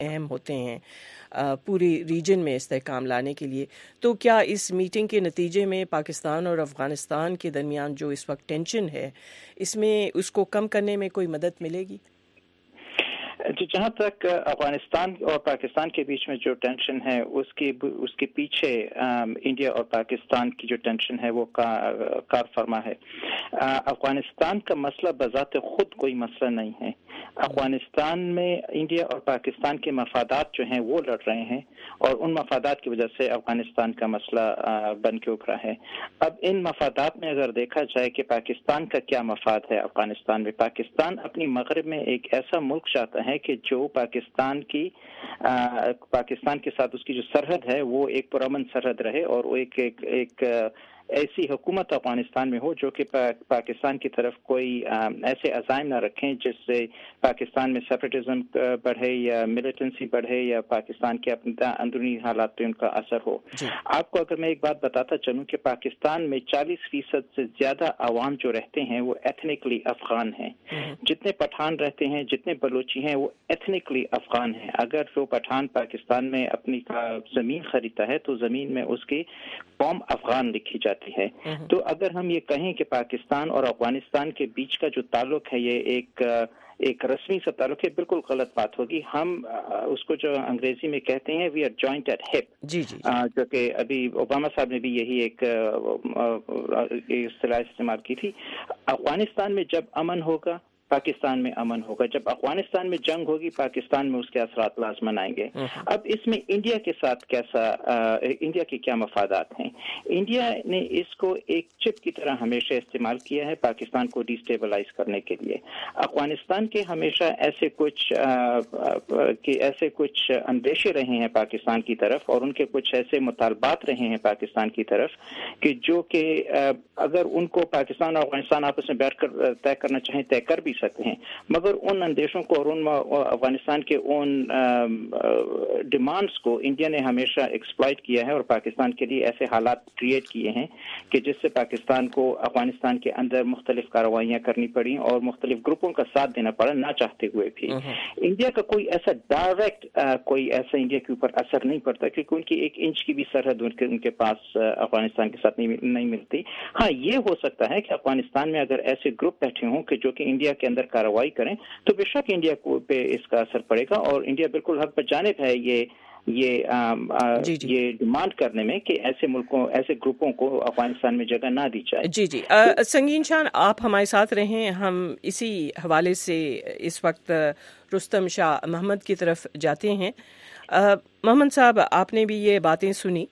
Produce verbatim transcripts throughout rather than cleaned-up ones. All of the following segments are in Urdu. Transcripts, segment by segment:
اہم ہوتے ہیں پوری ریجن میں استحکام لانے کے لیے. تو کیا اس میٹنگ کے نتیجے میں پاکستان اور افغانستان کے درمیان جو اس وقت ٹینشن ہے اس میں اس کو کم کرنے میں کوئی مدد ملے گی؟ جہاں تک افغانستان اور پاکستان کے بیچ میں جو ٹینشن ہے اس کے اس کے پیچھے انڈیا اور پاکستان کی جو ٹینشن ہے وہ کار فرما ہے. افغانستان کا مسئلہ بذات خود کوئی مسئلہ نہیں ہے. افغانستان میں انڈیا اور پاکستان کے مفادات جو ہیں وہ لڑ رہے ہیں اور ان مفادات کی وجہ سے افغانستان کا مسئلہ بن کے ابھرا ہے. اب ان مفادات میں اگر دیکھا جائے کہ پاکستان کا کیا مفاد ہے افغانستان میں، پاکستان اپنی مغرب میں ایک ایسا ملک چاہتا ہے کہ جو پاکستان کی پاکستان کے ساتھ اس کی جو سرحد ہے وہ ایک پرامن سرحد رہے اور وہ ایک ایک, ایک ایسی حکومت افغانستان میں ہو جو کہ پاکستان کی طرف کوئی ایسے عزائم نہ رکھیں جس سے پاکستان میں سیپریٹزم بڑھے یا ملیٹنسی بڑھے یا پاکستان کے اپنے اندرونی حالات پہ ان کا اثر ہو. آپ کو اگر میں ایک بات بتاتا چلوں کہ پاکستان میں چالیس فیصد سے زیادہ عوام جو رہتے ہیں وہ ایتھنکلی افغان ہیں. جتنے پٹھان رہتے ہیں، جتنے بلوچی ہیں، وہ ایتھنکلی افغان ہیں. اگر جو پٹھان پاکستان میں اپنی زمین خریدتا ہے تو زمین میں اس کی قوم افغان لکھی جاتی ہے. تو اگر ہم یہ کہیں کہ پاکستان اور افغانستان کے بیچ کا جو تعلق ہے یہ ایک ایک رسمی سا تعلق ہے، بالکل غلط بات ہوگی. ہم اس کو جو انگریزی میں کہتے ہیں we are joined at hip, جی جی جو کہ ابھی اوباما صاحب نے بھی یہی ایک اصطلاح استعمال کی تھی. افغانستان میں جب امن ہوگا پاکستان میں امن ہوگا، جب افغانستان میں جنگ ہوگی پاکستان میں اس کے اثرات لازمن آئیں گے. اب اس میں انڈیا کے ساتھ کیسا انڈیا کے کیا مفادات ہیں؟ انڈیا نے اس کو ایک چپ کی طرح ہمیشہ استعمال کیا ہے پاکستان کو ڈیسٹیبلائز کرنے کے لیے. افغانستان کے ہمیشہ ایسے کچھ کہ ایسے کچھ اندیشے رہے ہیں پاکستان کی طرف اور ان کے کچھ ایسے مطالبات رہے ہیں پاکستان کی طرف کہ جو کہ اگر ان کو پاکستان اور افغانستان آپس میں بیٹھ کر طے کرنا چاہیں طے کر بھی سکتے ہیں، مگر ان اندیشوں کو اور ان افغانستان کے ان ڈیمانڈز کو انڈیا نے ہمیشہ ایکسپلائٹ کیا ہے اور پاکستان کے لیے ایسے حالات کریٹ کیے ہیں کہ جس سے پاکستان کو افغانستان کے اندر مختلف کارروائیاں کرنی پڑی اور مختلف گروپوں کا ساتھ دینا پڑا نہ چاہتے ہوئے بھی. انڈیا کا کوئی ایسا ڈائریکٹ کوئی ایسا انڈیا کے اوپر اثر نہیں پڑتا کیونکہ ان کی ایک انچ کی بھی سرحد ان کے پاس افغانستان کے ساتھ نہیں ملتی. ہاں یہ ہو سکتا ہے کہ افغانستان میں اگر ایسے گروپ بیٹھے ہوں کہ جو کہ انڈیا کے اندر کارروائی کریں تو بے شک انڈیا کو پہ اس کا اثر پڑے گا اور انڈیا بالکل حق پر جانب ہے یہ یہ جی جی یہ ڈیمانڈ کرنے میں کہ ایسے ملکوں ایسے گروپوں کو افغانستان میں جگہ نہ دی جائے. جی جی سنگین شان آپ ہمارے ساتھ رہیں. ہم اسی حوالے سے اس وقت رستم شاہ محمد کی طرف جاتے ہیں. محمد صاحب آپ نے بھی یہ باتیں سنی؟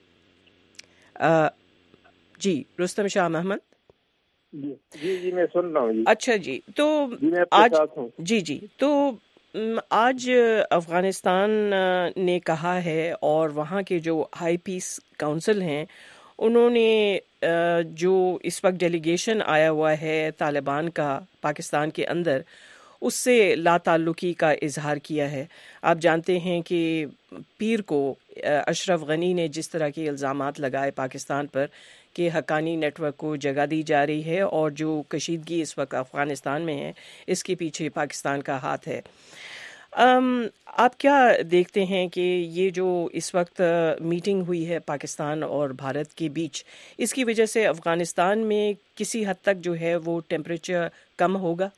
جی رستم شاہ محمد. جی جی جی میں سن رہا ہوں. جی اچھا جی تو جی میں آج جی جی تو آج افغانستان نے کہا ہے اور وہاں کے جو ہائی پیس کونسل ہیں انہوں نے جو اس وقت ڈیلیگیشن آیا ہوا ہے طالبان کا پاکستان کے اندر اس سے لا تعلقی کا اظہار کیا ہے. آپ جانتے ہیں کہ پیر کو اشرف غنی نے جس طرح کے الزامات لگائے پاکستان پر کہ حقانی نیٹ ورک کو جگہ دی جا رہی ہے اور جو کشیدگی اس وقت افغانستان میں ہے اس کے پیچھے پاکستان کا ہاتھ ہے. آپ کیا دیکھتے ہیں کہ یہ جو اس وقت میٹنگ ہوئی ہے پاکستان اور بھارت کے بیچ اس کی وجہ سے افغانستان میں کسی حد تک جو ہے وہ ٹیمپریچر کم ہوگا؟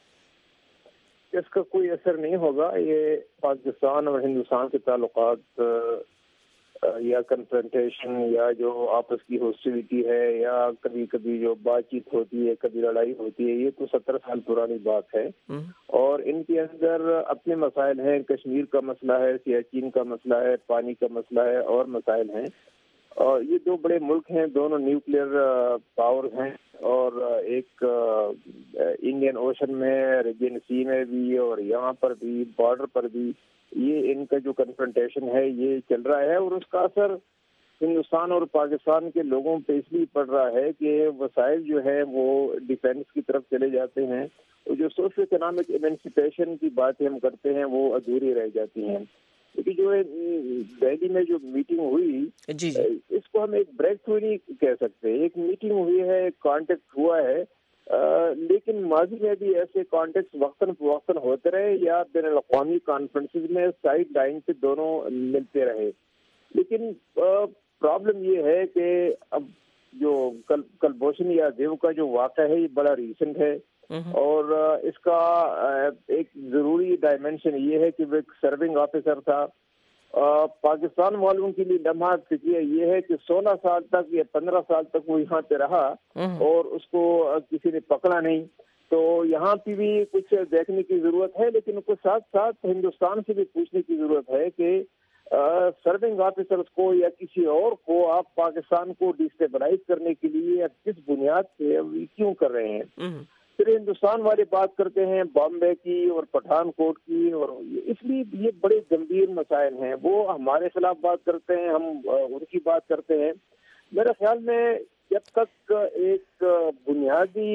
اس کا کوئی اثر نہیں ہوگا. یہ پاکستان اور ہندوستان کے تعلقات یا کنفرنٹیشن یا جو آپس کی ہوسٹیلیٹی ہے یا کبھی کبھی جو بات چیت ہوتی ہے کبھی لڑائی ہوتی ہے یہ تو ستر سال پرانی بات ہے اور ان کے اندر اپنے مسائل ہیں. کشمیر کا مسئلہ ہے، سیاچین کا مسئلہ ہے، پانی کا مسئلہ ہے اور مسائل ہیں. اور یہ دو بڑے ملک ہیں، دونوں نیوکلیئر پاور ہیں اور ایک انڈین اوشن میں، ریجن سی میں بھی اور یہاں پر بھی بارڈر پر بھی یہ ان کا جو کنفرنٹیشن ہے یہ چل رہا ہے اور اس کا اثر ہندوستان اور پاکستان کے لوگوں پہ اس لیے پڑ رہا ہے کہ وسائل جو ہے وہ ڈیفینس کی طرف چلے جاتے ہیں اور جو سوشل اکنامک ایمنسپیشن کی باتیں ہم کرتے ہیں وہ ادھوری رہ جاتی ہیں. کیونکہ جو ہے دہلی میں جو میٹنگ ہوئی اس کو ہم ایک بریک تھرو نہیں کہہ سکتے. ایک میٹنگ ہوئی ہے، ایک کانٹیکٹ ہوا ہے لیکن ماضی میں بھی ایسے کانٹیکٹ وقتاً فوقتاً ہوتے رہے یا بین الاقوامی کانفرنسز میں سائڈ لائن پہ دونوں ملتے رہے. لیکن پرابلم یہ ہے کہ اب جو کل کلبھوشن یادیو کا جو واقعہ ہے یہ بڑا ریسنٹ ہے, اور اس کا ایک ضروری ڈائمینشن یہ ہے کہ وہ ایک سرونگ آفیسر تھا. پاکستان والوں کے لیے لمحہ فکریہ یہ ہے کہ سولہ سال تک یا پندرہ سال تک وہ یہاں پہ رہا اور اس کو کسی نے پکڑا نہیں. تو یہاں پہ بھی کچھ دیکھنے کی ضرورت ہے, لیکن اس کے ساتھ ساتھ ہندوستان سے بھی پوچھنے کی ضرورت ہے کہ سرونگ آفیسرز کو یا کسی اور کو آپ پاکستان کو ڈسٹیبلائز کرنے کے لیے کس بنیاد سے کیوں کر رہے ہیں. پھر ہندوستان والے بات کرتے ہیں بامبے کی اور پٹھان کوٹ کی, اور اس لیے یہ بڑے گمبھیر مسائل ہیں. وہ ہمارے خلاف بات کرتے ہیں, ہم ان کی بات کرتے ہیں. میرے خیال میں جب تک ایک بنیادی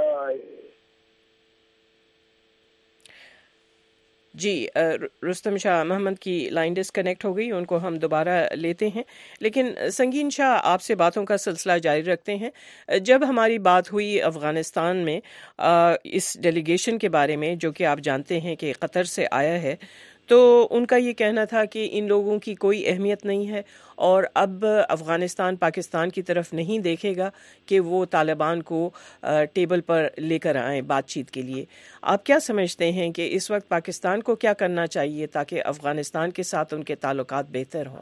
جی رستم شاہ محمد کی لائن ڈسکنیکٹ ہو گئی, ان کو ہم دوبارہ لیتے ہیں. لیکن سنگین شاہ آپ سے باتوں کا سلسلہ جاری رکھتے ہیں. جب ہماری بات ہوئی افغانستان میں اس ڈیلیگیشن کے بارے میں جو کہ آپ جانتے ہیں کہ قطر سے آیا ہے, تو ان کا یہ کہنا تھا کہ ان لوگوں کی کوئی اہمیت نہیں ہے اور اب افغانستان پاکستان کی طرف نہیں دیکھے گا کہ وہ طالبان کو ٹیبل پر لے کر آئیں بات چیت کے لیے. آپ کیا سمجھتے ہیں کہ اس وقت پاکستان کو کیا کرنا چاہیے تاکہ افغانستان کے ساتھ ان کے تعلقات بہتر ہوں؟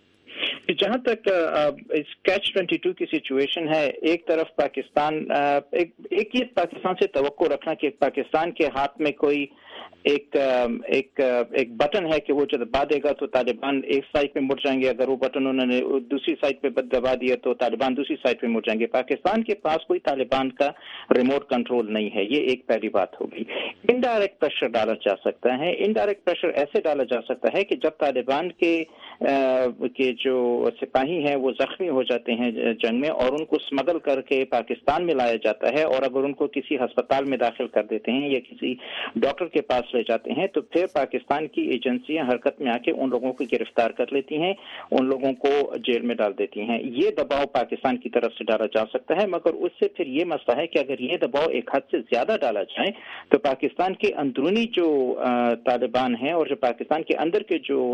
جہاں تک اس کیچ ٹوینٹی ٹو کی سچویشن ہے, ایک طرف پاکستان ایک ایک یہ پاکستان سے توقع رکھنا کہ پاکستان کے ہاتھ میں کوئی ایک ایک ایک بٹن ہے کہ وہ جب دبا دے گا تو طالبان ایک سائڈ پہ مڑ جائیں گے, اگر وہ بٹن انہوں نے دوسری سائڈ پہ دبا دیا تو طالبان دوسری سائڈ پہ مڑ جائیں گے. پاکستان کے پاس کوئی طالبان کا ریموٹ کنٹرول نہیں ہے, یہ ایک پہلی بات ہوگی. انڈائریکٹ پریشر ڈالا جا سکتا ہے. انڈائریکٹ پریشر ایسے ڈالا جا سکتا ہے کہ جب طالبان کے کے جو سپاہی ہیں وہ زخمی ہو جاتے ہیں جنگ میں اور ان کو اسمگل کر کے پاکستان میں لایا جاتا ہے, اور اگر ان کو کسی ہسپتال میں داخل کر دیتے ہیں یا کسی ڈاکٹر کے پاس لے جاتے ہیں, تو پھر پاکستان کی ایجنسیاں حرکت میں آ کے ان لوگوں کو گرفتار کر لیتی ہیں, ان لوگوں کو جیل میں ڈال دیتی ہیں. یہ دباؤ پاکستان کی طرف سے ڈالا جا سکتا ہے, مگر اس سے پھر یہ مسئلہ ہے کہ اگر یہ دباؤ ایک حد سے زیادہ ڈالا جائے تو پاکستان کے اندرونی جو طالبان ہیں اور جو پاکستان کے اندر کے جو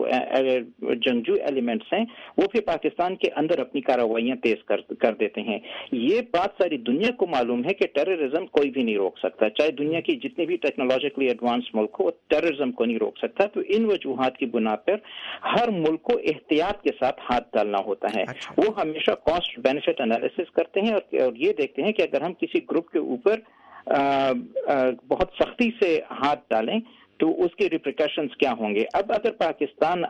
جنگجو ایلیمنٹس ہیں وہ پھر پاکستان کے اندر اپنی کارروائیاں تیز کر کر دیتے ہیں. یہ بات ساری دنیا کو معلوم ہے کہ ٹیررزم کوئی بھی نہیں روک سکتا, چاہے دنیا کی جتنے بھی ٹیکنالوجیکلی ایڈوانس ملک ہو, ٹیررزم کو نہیں روک سکتا. تو ان وجوہات کی بنا پر ہر ملک کو احتیاط کے ساتھ ہاتھ ڈالنا ہوتا ہے. وہ ہمیشہ کاسٹ بینیفٹ انالیسس کرتے ہیں اور یہ دیکھتے ہیں کہ اگر ہم کسی گروپ کے اوپر بہت سختی سے ہاتھ ڈالیں تو اس کے ریپریکاشنز کیا ہوں گے. اب اگر پاکستان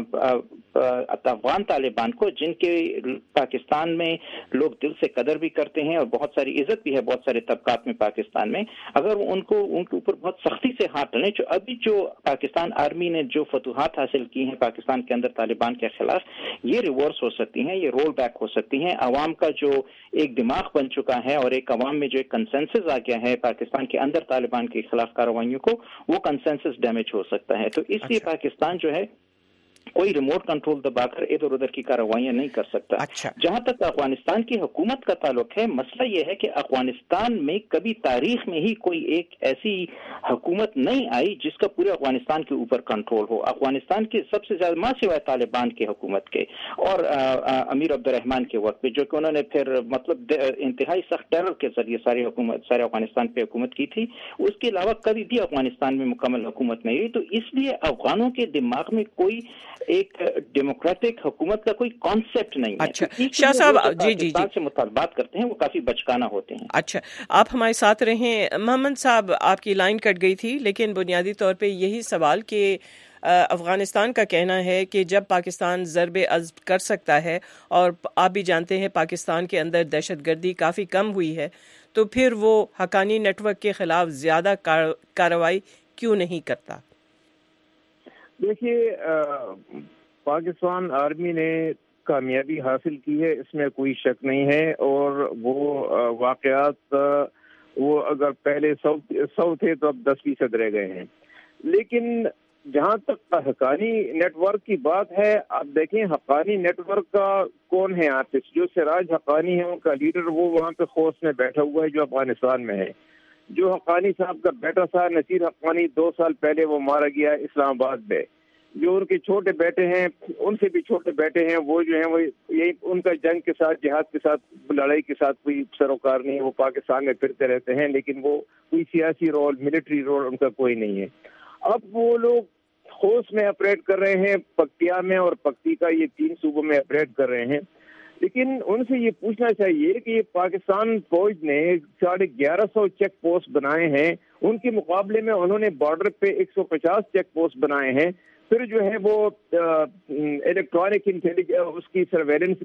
افغان طالبان کو, جن کے پاکستان میں لوگ دل سے قدر بھی کرتے ہیں اور بہت ساری عزت بھی ہے بہت سارے طبقات میں پاکستان میں, اگر ان کو ان کے اوپر بہت سختی سے ہاتھ ڈالیں, جو ابھی جو پاکستان آرمی نے جو فتوحات حاصل کی ہیں پاکستان کے اندر طالبان کے خلاف, یہ ریورس ہو سکتی ہیں, یہ رول بیک ہو سکتی ہیں. عوام کا جو ایک دماغ بن چکا ہے اور ایک عوام میں جو ایک کنسنسس آ گیا ہے پاکستان کے اندر طالبان کے خلاف کارروائیوں کو, وہ کنسنسس ڈیمیج ہو سکتا ہے. تو اس لیے پاکستان جو ہے کوئی ریموٹ کنٹرول دبا کر ادھر ادھر کی کارروائیاں نہیں کر سکتا. اچھا. جہاں تک افغانستان کی حکومت کا تعلق ہے, مسئلہ یہ ہے کہ افغانستان میں کبھی تاریخ میں ہی کوئی ایک ایسی حکومت نہیں آئی جس کا پورے افغانستان کے اوپر کنٹرول ہو. افغانستان کی سب سے زیادہ ماں سوائے طالبان کی حکومت کے اور امیر عبد الرحمان کے وقت پہ, جو کہ انہوں نے پھر مطلب انتہائی سخت ٹیرر کے ذریعے ساری حکومت سارے افغانستان پہ حکومت کی تھی, اس کے علاوہ کبھی بھی افغانستان میں مکمل حکومت نہیں ہوئی. تو اس لیے افغانوں کے دماغ میں کوئی ایک ڈیموکریٹک حکومت کا کوئی کانسیپٹ نہیں ہے. اچھا شاہ صاحب, جی جی جی سے مطالبات کرتے ہیں وہ کافی بچکانہ ہوتے ہیں. اچھا, آپ ہمارے ساتھ رہیں. محمد صاحب, آپ کی لائن کٹ گئی تھی, لیکن بنیادی طور پہ یہی سوال کہ افغانستان کا کہنا ہے کہ جب پاکستان ضرب عضب کر سکتا ہے, اور آپ بھی جانتے ہیں پاکستان کے اندر دہشت گردی کافی کم ہوئی ہے, تو پھر وہ حقانی نیٹ ورک کے خلاف زیادہ کارروائی کیوں نہیں کرتا؟ دیکھیے, پاکستان آرمی نے کامیابی حاصل کی ہے, اس میں کوئی شک نہیں ہے, اور وہ واقعات وہ اگر پہلے سو سو تھے تو اب دس فیصد رہ گئے ہیں. لیکن جہاں تک حقانی نیٹ ورک کی بات ہے، آپ دیکھیں حقانی نیٹ ورک کا کون ہے آپ جو سراج حقانی ہے ان کا لیڈر، وہ وہاں پہ خوف میں بیٹھا ہوا ہے جو افغانستان میں ہے. جو حقانی صاحب کا بیٹا تھا نصیر حقانی، دو سال پہلے وہ مارا گیا اسلام آباد میں. جو ان کے چھوٹے بیٹے ہیں، ان سے بھی چھوٹے بیٹے ہیں، وہ جو ہیں وہ یہی ان کا جنگ کے ساتھ، جہاد کے ساتھ، لڑائی کے ساتھ کوئی سروکار نہیں ہے. وہ پاکستان میں پھرتے رہتے ہیں لیکن وہ کوئی سیاسی رول، ملٹری رول ان کا کوئی نہیں ہے. اب وہ لوگ خوست میں آپریٹ کر رہے ہیں، پکتیا میں اور پکتی کا، یہ تین صوبوں میں آپریٹ کر رہے ہیں. لیکن ان سے یہ پوچھنا چاہیے کہ یہ پاکستان فوج نے ساڑھے گیارہ سو چیک پوسٹ بنائے ہیں، ان کے مقابلے میں انہوں نے بارڈر پہ ایک سو پچاس چیک پوسٹ بنائے ہیں. پھر جو ہے وہ الیکٹرانک انٹیلیجنس، اس کی سرویلنس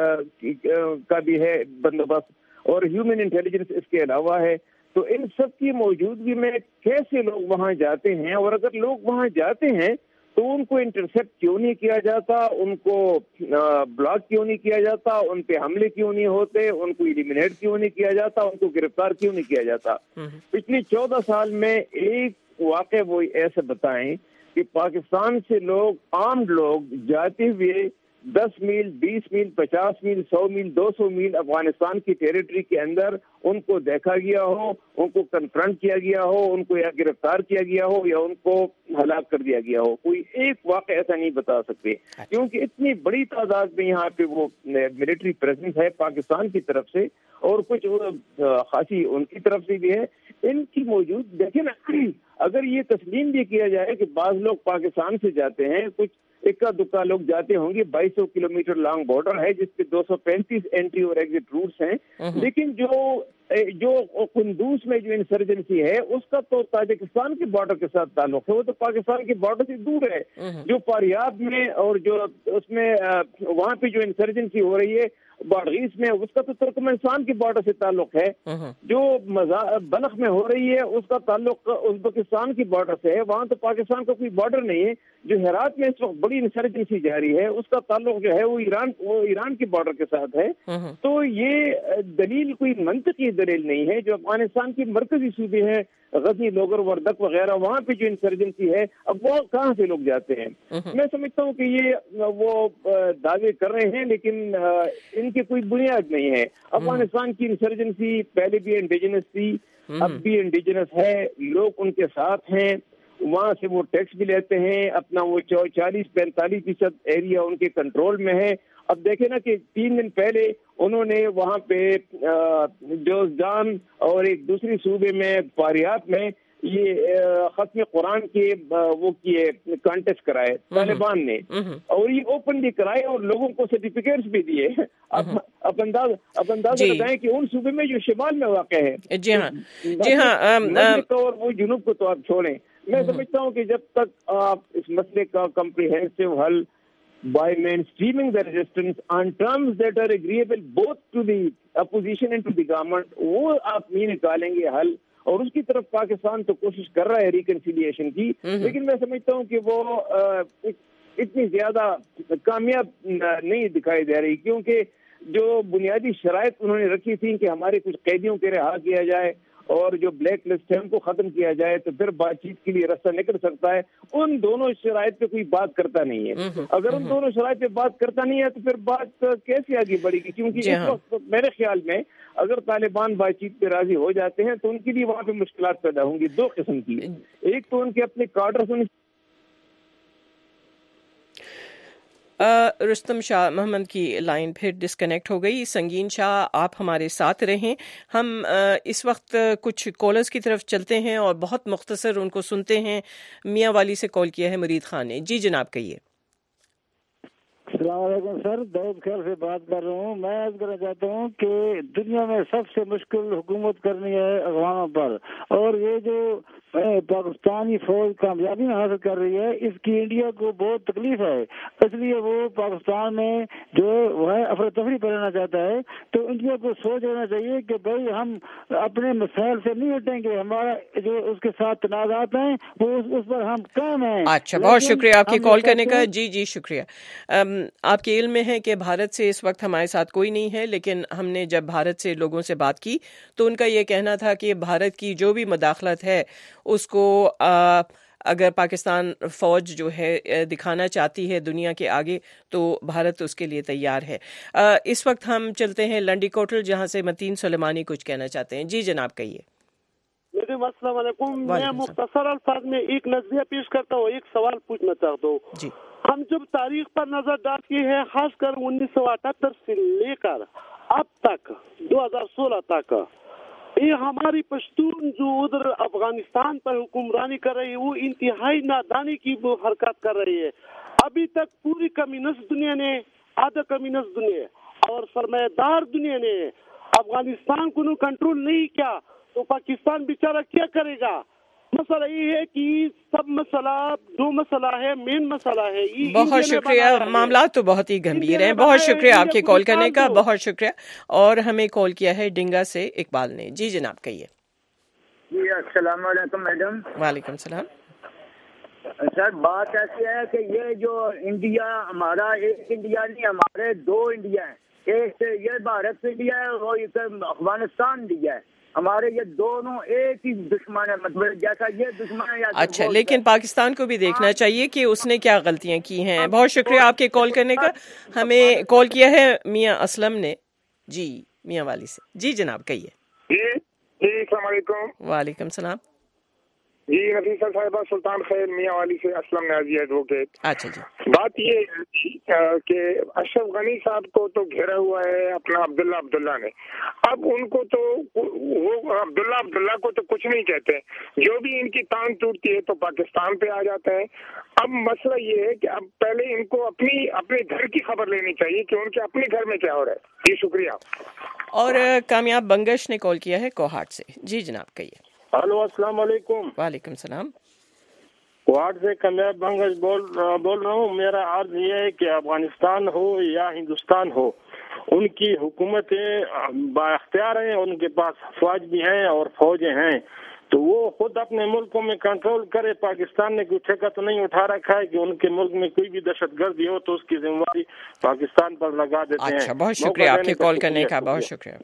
کا بھی ہے بندوبست، اور ہیومن انٹیلیجنس اس کے علاوہ ہے. تو ان سب کی موجودگی میں کیسے لوگ وہاں جاتے ہیں؟ اور اگر لوگ وہاں جاتے ہیں تو ان کو انٹرسیپٹ کیوں نہیں کیا جاتا، ان کو بلاک کیوں نہیں کیا جاتا، ان پہ حملے کیوں نہیں ہوتے، ان کو ایلیمینیٹ کیوں نہیں کیا جاتا، ان کو گرفتار کیوں نہیں کیا جاتا؟ پچھلی چودہ سال میں ایک واقعہ وہ ایسے بتائیں کہ پاکستان سے لوگ، عام لوگ جاتے ہوئے دس میل، بیس میل، پچاس میل، سو میل، دو سو میل افغانستان کی ٹیریٹری کے اندر ان کو دیکھا گیا ہو، ان کو کنفرنٹ کیا گیا ہو، ان کو یا گرفتار کیا گیا ہو یا ان کو ہلاک کر دیا گیا ہو. کوئی ایک واقعہ ایسا نہیں بتا سکتے کیونکہ اتنی بڑی تعداد میں یہاں پہ وہ ملٹری پریزنس ہے پاکستان کی طرف سے اور کچھ خاصی ان کی طرف سے بھی ہے. ان کی موجود دیکھیں نا، اگر یہ تسلیم بھی کیا جائے کہ بعض لوگ پاکستان سے جاتے ہیں، کچھ اکا دکا لوگ جاتے ہوں گے، بائیس سو کلو میٹر لانگ بارڈر ہے جس پہ دو سو پینتیس انٹری اور ایگزٹ روٹس ہیں، لیکن جو جو قندوز میں جو انسرجنسی ہے اس کا تو تاجکستان کے بارڈر کے ساتھ تعلق ہے، وہ تو پاکستان کے بارڈر سے دور ہے. جو فاریاب میں اور جو اس میں وہاں پہ جو انسرجنسی ہو رہی ہے باڑغیس میں، اس کا تو ترکمنستان کے بارڈر سے تعلق ہے. جو بلخ میں ہو رہی ہے اس کا تعلق ازبکستان کی بارڈر سے ہے، وہاں تو پاکستان کا کوئی بارڈر نہیں ہے. جو ہرات میں اس وقت بڑی انسرجنسی جاری ہے اس کا تعلق جو ہے وہ ایران وہ ایران کے بارڈر کے ساتھ ہے. تو یہ دلیل کوئی منطقی دلیل نہیں ہے. جو افغانستان کی مرکزی صوبے ہیں، غزنی، لوگر، وردک وغیرہ، وہاں پہ جو انسرجنسی ہے، اب وہ کہاں سے لوگ جاتے ہیں؟ میں سمجھتا ہوں کہ یہ وہ دعوے کر رہے ہیں لیکن ان کی کوئی بنیاد نہیں ہے. افغانستان کی انسرجنسی پہلے بھی انڈیجنس تھی، اب بھی انڈیجنس ہے، لوگ ان کے ساتھ ہیں، وہاں سے وہ ٹیکس بھی لیتے ہیں، اپنا وہ چالیس پینتالیس فیصد ایریا ان کے کنٹرول میں ہے. اب دیکھیں نا کہ تین دن پہلے انہوں نے وہاں پہ جوزجان اور ایک دوسری صوبے میں فاریاب میں یہ ختم قرآن کے وہ کیے کانٹیسٹ کرائے طالبان نے، اور یہ اوپنلی کرائے اور لوگوں کو سرٹیفکیٹس بھی دیے. اب اب انداز اب اندازہ لگائیں کہ ان صوبے میں جو شمال میں واقع ہے، جی ہاں جی ہاں اور وہ جنوب کو تو آپ چھوڑیں. میں سمجھتا ہوں کہ جب تک آپ اس مسئلے کا کمپریہنسو حل by mainstreaming the resistance on terms that are agreeable both to the opposition and to the government، وہ آپ نہیں نکالیں گے حل. اور اس کی طرف پاکستان تو کوشش کر رہا ہے ریکنسیلیشن کی، لیکن میں سمجھتا ہوں کہ وہ اتنی زیادہ کامیاب نہیں دکھائی دے رہی، کیونکہ جو بنیادی شرائط انہوں نے رکھی تھی کہ ہمارے کچھ قیدیوں کے رہا کیا جائے اور جو بلیک لسٹ ہے ان کو ختم کیا جائے تو پھر بات چیت کے لیے راستہ نکل سکتا ہے، ان دونوں شرائط پہ کوئی بات کرتا نہیں ہے. اگر ان دونوں شرائط پہ بات کرتا نہیں ہے تو پھر بات کیسے آگے بڑھے گی؟ کیونکہ اس وقت میرے خیال میں اگر طالبان بات چیت پہ راضی ہو جاتے ہیں تو ان کے لیے وہاں پہ مشکلات پیدا ہوں گی دو قسم کی. ایک تو ان کے اپنے کارڈر رستم شاہ محمد کی لائن پھر ڈسکنیکٹ ہو گئی. سنگین شاہ آپ ہمارے ساتھ رہیں. ہم اس وقت کچھ کالرز کی طرف چلتے ہیں اور بہت مختصر ان کو سنتے ہیں. میاں والی سے کال کیا ہے مرید خان نے. جی جناب کہیے. السلام علیکم سر، دعوت خیر سے بات کر رہا ہوں. میں عرض کرنا چاہتا ہوں کہ دنیا میں سب سے مشکل حکومت کرنی ہے افغانوں پر، اور یہ جو پاکستانی فوج کامیابی میں حاصل کر رہی ہے اس کی انڈیا کو بہت تکلیف ہے، اس لیے وہ پاکستان میں جو ہے افراتفری پھیلانا چاہتا ہے. تو انڈیا کو سوچ لینا چاہیے کہ بھائی ہم اپنے مسائل سے نہیں ہٹیں گے، ہمارا جو اس کے ساتھ تنازعات ہیں وہ اس پر ہم کام ہیں. اچھا، بہت شکریہ آپ کی کال کرنے کا. جی جی شکریہ. آپ کے علم میں ہے کہ بھارت سے اس وقت ہمارے ساتھ کوئی نہیں ہے، لیکن ہم نے جب بھارت سے لوگوں سے بات کی تو ان کا یہ کہنا تھا کہ بھارت کی جو بھی مداخلت ہے اس کو अगर पाकिस्तान फ़ौज जो है दिखाना चाहती है दुनिया के आगे तो भारत उसके लिए तैयार है। इस वक्त हम चलते हैं लंडी कोटल, जहाँ से मतीन सुलेमानी कुछ कहना चाहते हैं। जी जनाब कहिए। अस्सलाम वालेकुम। मैं मुख्तसर अल्फाज में एक नजरिया पेश करता हूँ, एक सवाल पूछना चाहता हूँ। जी, हम जब तारीख पर नजर डालते हैं, खासकर उन्नीस सौ अठहत्तर से लेकर अब तक दो हजार सोलह तक, ये हमारी पश्तून जो उधर अफगानिस्तान पर हुक्मरानी कर रही है वो इंतहाई नादानी की हरकत कर रही है। अभी तक पूरी कम्युनिस्ट दुनिया ने, आधा कम्युनिस्ट दुनिया और सरमायादार दुनिया ने अफगानिस्तान को कंट्रोल नहीं किया, तो पाकिस्तान बेचारा क्या करेगा? मसला ये है कि सब मसला दो मसला है, मेन मसला है। बहुत शुक्रिया, मामला तो बहुत ही गंभीर है। बहुत शुक्रिया आपके कॉल करने का, बहुत शुक्रिया। और हमें कॉल किया है डिंगा से इकबाल ने। जी जनाब कहिए। जी अस्सलाम वालेकुम मैडम। वालेकुम सलाम। सर बात ऐसी है कि ये जो इंडिया हमारा, एक इंडिया नहीं, हमारे दो इंडिया है। एक ये भारत इंडिया है और एक अफगानिस्तान इंडिया है। हमारे ये दोनों एक ही दुश्मन है, मतलब जैसा ये दुश्मन है। अच्छा, लेकिन पाकिस्तान को भी देखना चाहिए कि उसने क्या गलतियां की हैं। बहुत शुक्रिया आपके कॉल करने का। हमें कॉल किया है मियां असलम ने। जी मियां वाली से। जी जनाब कहिए। जी जी अस्सलाम वालेकुम। वालेकुम सलाम। जी नफीसा साहिबा, सुल्तान खैर मियां वाली से असलम नाजी एडवोकेट। अच्छा जी, बात ये है कि अशरफ गनी साहब को तो घेरा हुआ है अपना अब्दुल्ला अब्दुल्ला ने। अब उनको तो वो अब्दुल्ला अब्दुल्ला को तो कुछ नहीं कहते, जो भी इनकी टांग टूटती है तो पाकिस्तान पे आ जाता है। अब मसला ये है कि अब पहले इनको अपनी अपने घर की खबर लेनी चाहिए कि उनके अपने घर में क्या हो रहा है। जी शुक्रिया। और कामयाब बंगश ने कॉल किया है कोहाट से। जी जनाब कहिए। हेलो अस्सलाम वालेकुम। वालेकुम सलाम। कोहाट से कामयाब बंगश बोल बोल रहा हूँ। मेरा अर्ज ये है कि अफगानिस्तान हो या हिंदुस्तान हो, उनकी हुकूमतें बाख्तियार हैं, उनके पास फौज भी हैं और फौजें हैं, तो वो खुद अपने मुल्कों में कंट्रोल करे। पाकिस्तान ने कोई ठेका तो नहीं उठा रखा है कि उनके मुल्क में कोई भी दहशतगर्दी हो तो उसकी जिम्मेवारी पाकिस्तान पर लगा देते हैं। अच्छा, बहुत शुक्रिया आपके कॉल करने का, बहुत शुक्रिया।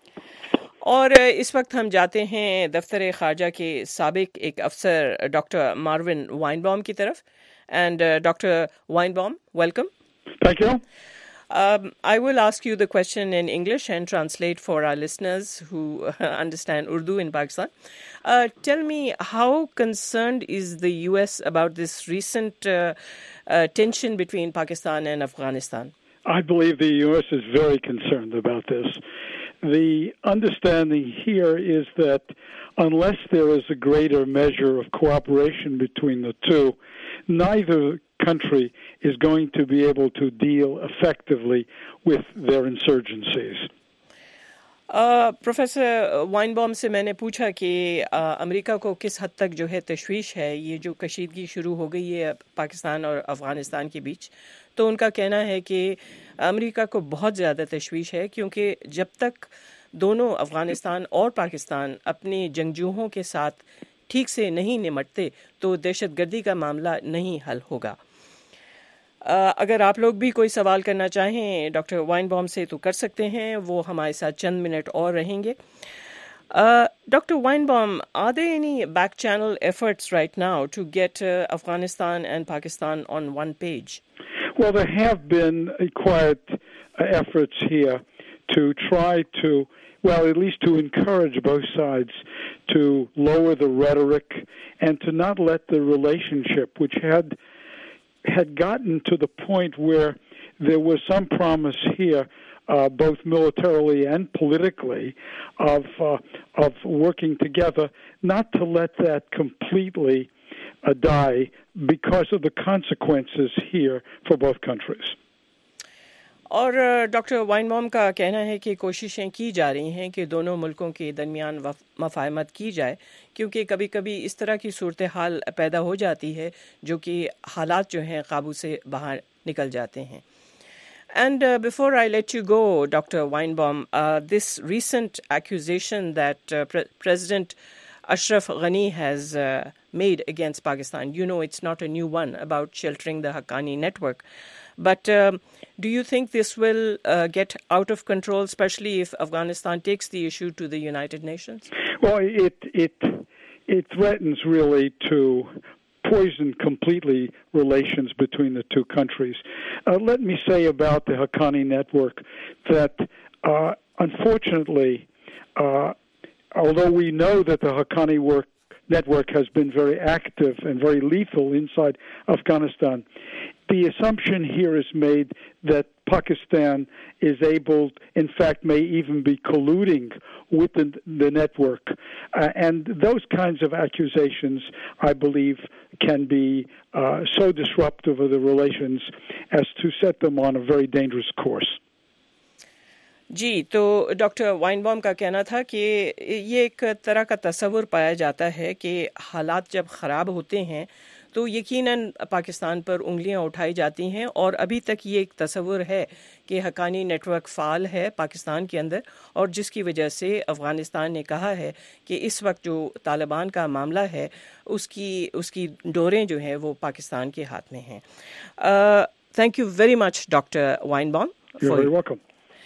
और इस वक्त हम जाते हैं दफ्तर ख़ारजा के साबिक एक अफसर डॉक्टर मार्विन वाइनबॉम की तरफ। And doctor Weinbaum, welcome. Thank you. Um, I will ask you the question in English and translate for our listeners who understand Urdu in Pakistan. Uh, tell me, how concerned is the U S about this recent uh, uh, tension between Pakistan and Afghanistan? I believe the U S is very concerned about this. The understanding here is that unless there is a greater measure of cooperation between the two, neither country is going to be able to deal effectively with their insurgencies. Professor Weinbaum से मैंने पूछा कि अमेरिका को किस हद तक जो है तशवीश है ये जो कशीदगी शुरू हो गई है पाकिस्तान और अफ़गानिस्तान के बीच। तो उनका कहना है कि अमेरिका को बहुत ज़्यादा तशवीश है, क्योंकि जब तक दोनों अफ़गानिस्तान और पाकिस्तान अपने जंगजूओं के साथ ठीक से नहीं निमटते तो दहशतगर्दी का मामला नहीं हल होगा। Uh, अगर आप लोग भी कोई सवाल करना चाहें डॉक्टर वाइनबॉम से तो कर सकते हैं, वो हमारे साथ चंद मिनट और रहेंगे। Doctor Weinbaum, are there any back channel efforts right now to get Afghanistan and Pakistan on one page? Well, there have been quiet efforts here to try to, well, at least to encourage both sides to lower the rhetoric and to not let the relationship, which had had gotten to the point where there was some promise here, uh, both militarily and politically, of uh, of working together, not to let that completely uh, die because of the consequences here for both countries. और डॉक्टर वाइनबॉम का कहना है कि कोशिशें की जा रही हैं कि दोनों मुल्कों के दरमियान मफाहमत की जाए, क्योंकि कभी कभी इस तरह की सूरत हाल पैदा हो जाती है जो कि हालात जो हैं काबू से बाहर निकल जाते हैं। And uh, before I let you go, Doctor Weinbaum, uh, this recent accusation that uh, Pre- President Ashraf Ghani has uh, made against Pakistan, you know, it's not a new one about sheltering the Haqqani network. But um, do you think this will uh, get out of control, especially if Afghanistan takes the issue to the United Nations? Well, it it it threatens really to poison completely relations between the two countries. Uh, let me say about the Haqqani network that, uh, unfortunately, uh, although we know that the Haqqani work, network has been very active and very lethal inside Afghanistan, the assumption here is made that Pakistan is able, in fact, may even be colluding with the, the network. Uh, and those kinds of accusations, I believe, can be uh, so disruptive of the relations as to set them on a very dangerous course. जी, तो डॉक्टर वाइनबाum का कहना था कि ये एक तरह का तस्वुर पाया जाता है कि हालात जब ख़राब होते हैं तो यकीनन पाकिस्तान पर उंगलियां उठाई जाती हैं, और अभी तक ये एक तस्वुर है कि हक्कानी नेटवर्क फ़ाल है पाकिस्तान के अंदर, और जिसकी वजह से अफ़गानिस्तान ने कहा है कि इस वक्त जो तालिबान का मामला है उसकी उसकी डोरें जो हैं वो पाकिस्तान के हाथ में हैं. Thank you very much doctor वाइनबाum. You're very welcome.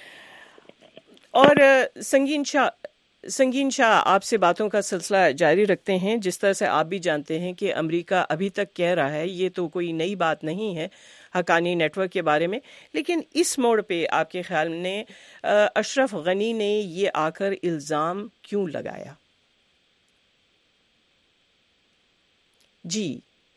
और संगीन शाह संगीन शाह आपसे बातों का सिलसिला जारी रखते हैं. जिस तरह से आप भी जानते हैं कि अमेरिका अभी तक कह रहा है, ये तो कोई नई बात नहीं है हक्कानी नेटवर्क के बारे में, लेकिन इस मोड़ पे आपके ख्याल में अशरफ गनी ने ये आकर इल्ज़ाम क्यों लगाया? जी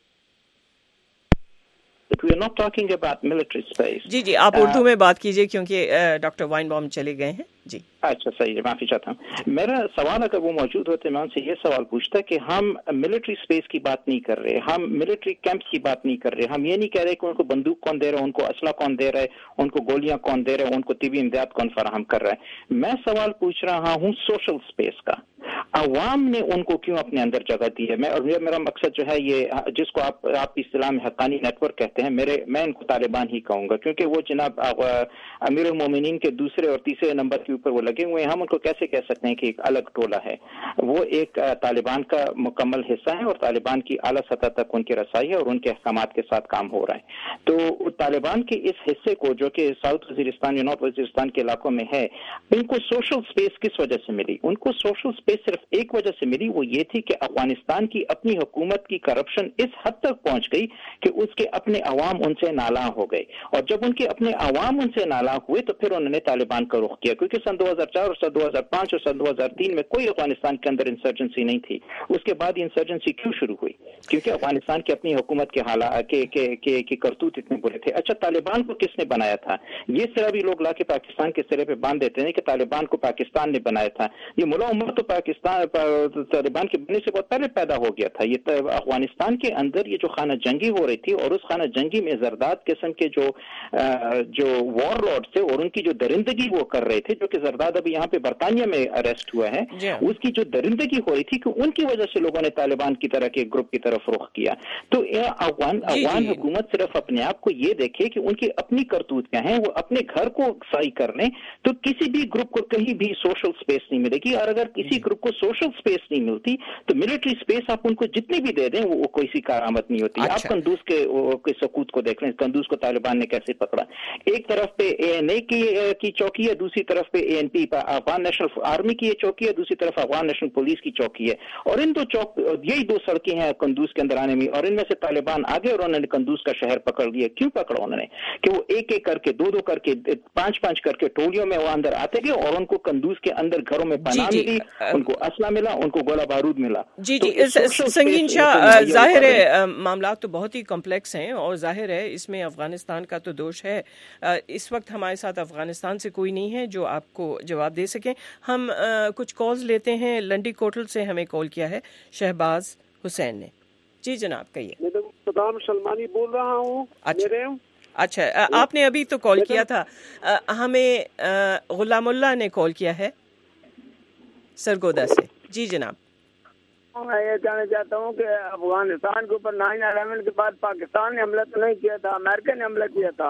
We are not talking about military space. जी जी आप उर्दू में बात कीजिए क्योंकि डॉक्टर वाइनबाum चले गए हैं. जी अच्छा सही है, माफी चाहता हूँ. मेरा सवाल अगर वो मौजूद होते मैं उनसे ये सवाल पूछता कि हम मिलिट्री स्पेस की बात नहीं कर रहे, हम मिलिट्री कैंप्स की बात नहीं कर रहे, हम ये नहीं कह रहे कि उनको बंदूक कौन दे रहा है, उनको असला कौन दे रहा है, उनको गोलियां कौन दे रहे हैं, उनको तिबी इमदाद कौन फराहम कर रहा है. मैं सवाल पूछ रहा हूँ सोशल स्पेस का. अवाम ने उनको क्यों अपने अंदर जगह दी है? मैं और मेरा मकसद जो है ये जिसको आप आप इस्लाम में हक्कानी नेटवर्क कहते हैं, मेरे मैं इनको तालिबान ही कहूंगा क्योंकि वो जनाब अमीरुल मोमिनीन के दूसरे और तीसरे नंबर के ऊपर वो लगे हुए हैं. हम उनको कैसे कह सकते हैं कि एक अलग टोला है? वो एक तालिबान का मुकम्मल हिस्सा है और तालिबान की आला सतह तक उनकी रसाई है और उनके अहकामात के साथ काम हो रहा है. तो तालिबान के इस हिस्से को जो कि साउथ वजीरिस्तान या नॉर्थ वजीरिस्तान के इलाकों में है, इनको सोशल स्पेस किस वजह से मिली? उनको सोशल स्पेस सिर्फ एक वजह से मिली, वो ये थी कि अफगानिस्तान की अपनी हुकूमत की करप्शन इस हद तक पहुंच गई कि उसके अपने अवाम उनसे नाला हो गए, और जब उनके अपने अवाम उनसे नाला हुए तो फिर उन्होंने तालिबान का रुख किया. क्योंकि सन दो हज़ार चार और सन दो हज़ार पाँच और सन दो हज़ार तीन में कोई अफगानिस्तान के अंदर इंसर्जेंसी नहीं थी. उसके बाद इंसर्जेंसी क्यों शुरू हुई? क्योंकि अफगानिस्तान की अपनी हुकूमत के हालात के के के, के करतूत इतने बुरे थे. अच्छा, तालिबान को किसने बनाया था? ये सिरा भी लोग लाके पाकिस्तान के सिरे पे बांध देते हैं कि तालिबान को पाकिस्तान ने बनाया था. ये मुल्ला उमर तो पाकिस्तान तालिबान के बनने से बहुत पहले पैदा हो गया था. ये अफगानिस्तान के अंदर ये जो खाना जंगी हो रही थी और उस खाना जंगी में जरदाद किस्म के जो जो वॉर लॉर्ड्स थे और उनकी जो दरिंदगी वो कर रहे थे, जो कि जरदाद अभी यहाँ पे बरतानिया में अरेस्ट हुआ है, उसकी जो दरिंदगी हो रही थी कि उनकी वजह से लोगों ने तालिबान की तरह के ग्रुप की तरफ रुख किया. तो अफगान अफगान हुकूमत सिर्फ अपने आप को ये देखे कि उनकी अपनी करतूत क्या है, वो अपने घर को सही कर लें, तो किसी भी ग्रुप को कहीं भी सोशल स्पेस नहीं मिलेगी. और अगर किसी ग्रुप को सोशल स्पेस नहीं मिलती तो मिलिट्री स्पेस आप उनको जितनी भी दे दें वो, वो कोई सी कारआमद नहीं होती. अच्छा. आप कंदूज के, के सकूत को देख लें, कंदूज को तालिबान ने कैसे पकड़ा. एक तरफ पे एएनए की की चौकी है, दूसरी तरफ पे एएनपी अफगान नेशनल आर्मी की चौकी है, दूसरी तरफ अफगान नेशनल पुलिस की चौकी है, और इन दो चौक यही दो सड़कें हैं कंदूज के अंदर आने में, और इनमें से तालिबान आगे और उन्होंने कंदूज का शहर पकड़ लिया. क्यों पकड़ा उन्होंने? कि वो एक एक करके, दो दो करके, पांच पांच करके टोलियों में वो अंदर आते गए और उनको कंदूज के अंदर घरों में पनाह मिली, उनको असला मिला, उनको गोला बारूद मिला. जी जी संगीन शाह, जाहिर है मामला तो बहुत ही कॉम्प्लेक्स हैं और जाहिर है इसमें अफगानिस्तान का तो दोष है. इस वक्त हमारे साथ अफगानिस्तान से कोई नहीं है जो आपको जवाब दे सके. हम कुछ कॉल्स लेते हैं. लंडी कोटल से हमें कॉल किया है शहबाज हुसैन ने. जी जनाब कहिए. सदाम सलमानी बोल रहा हूँ. अच्छा अच्छा आपने अभी तो कॉल किया था. हमें गुलामुल्लाह ने कॉल किया है सरगोदा से. जी जनाब. मैं ये कहना चाहता हूँ कि अफगानिस्तान के ऊपर नाइन इलेवन के बाद पाकिस्तान ने हमला तो नहीं किया था, अमेरिका ने हमला किया था.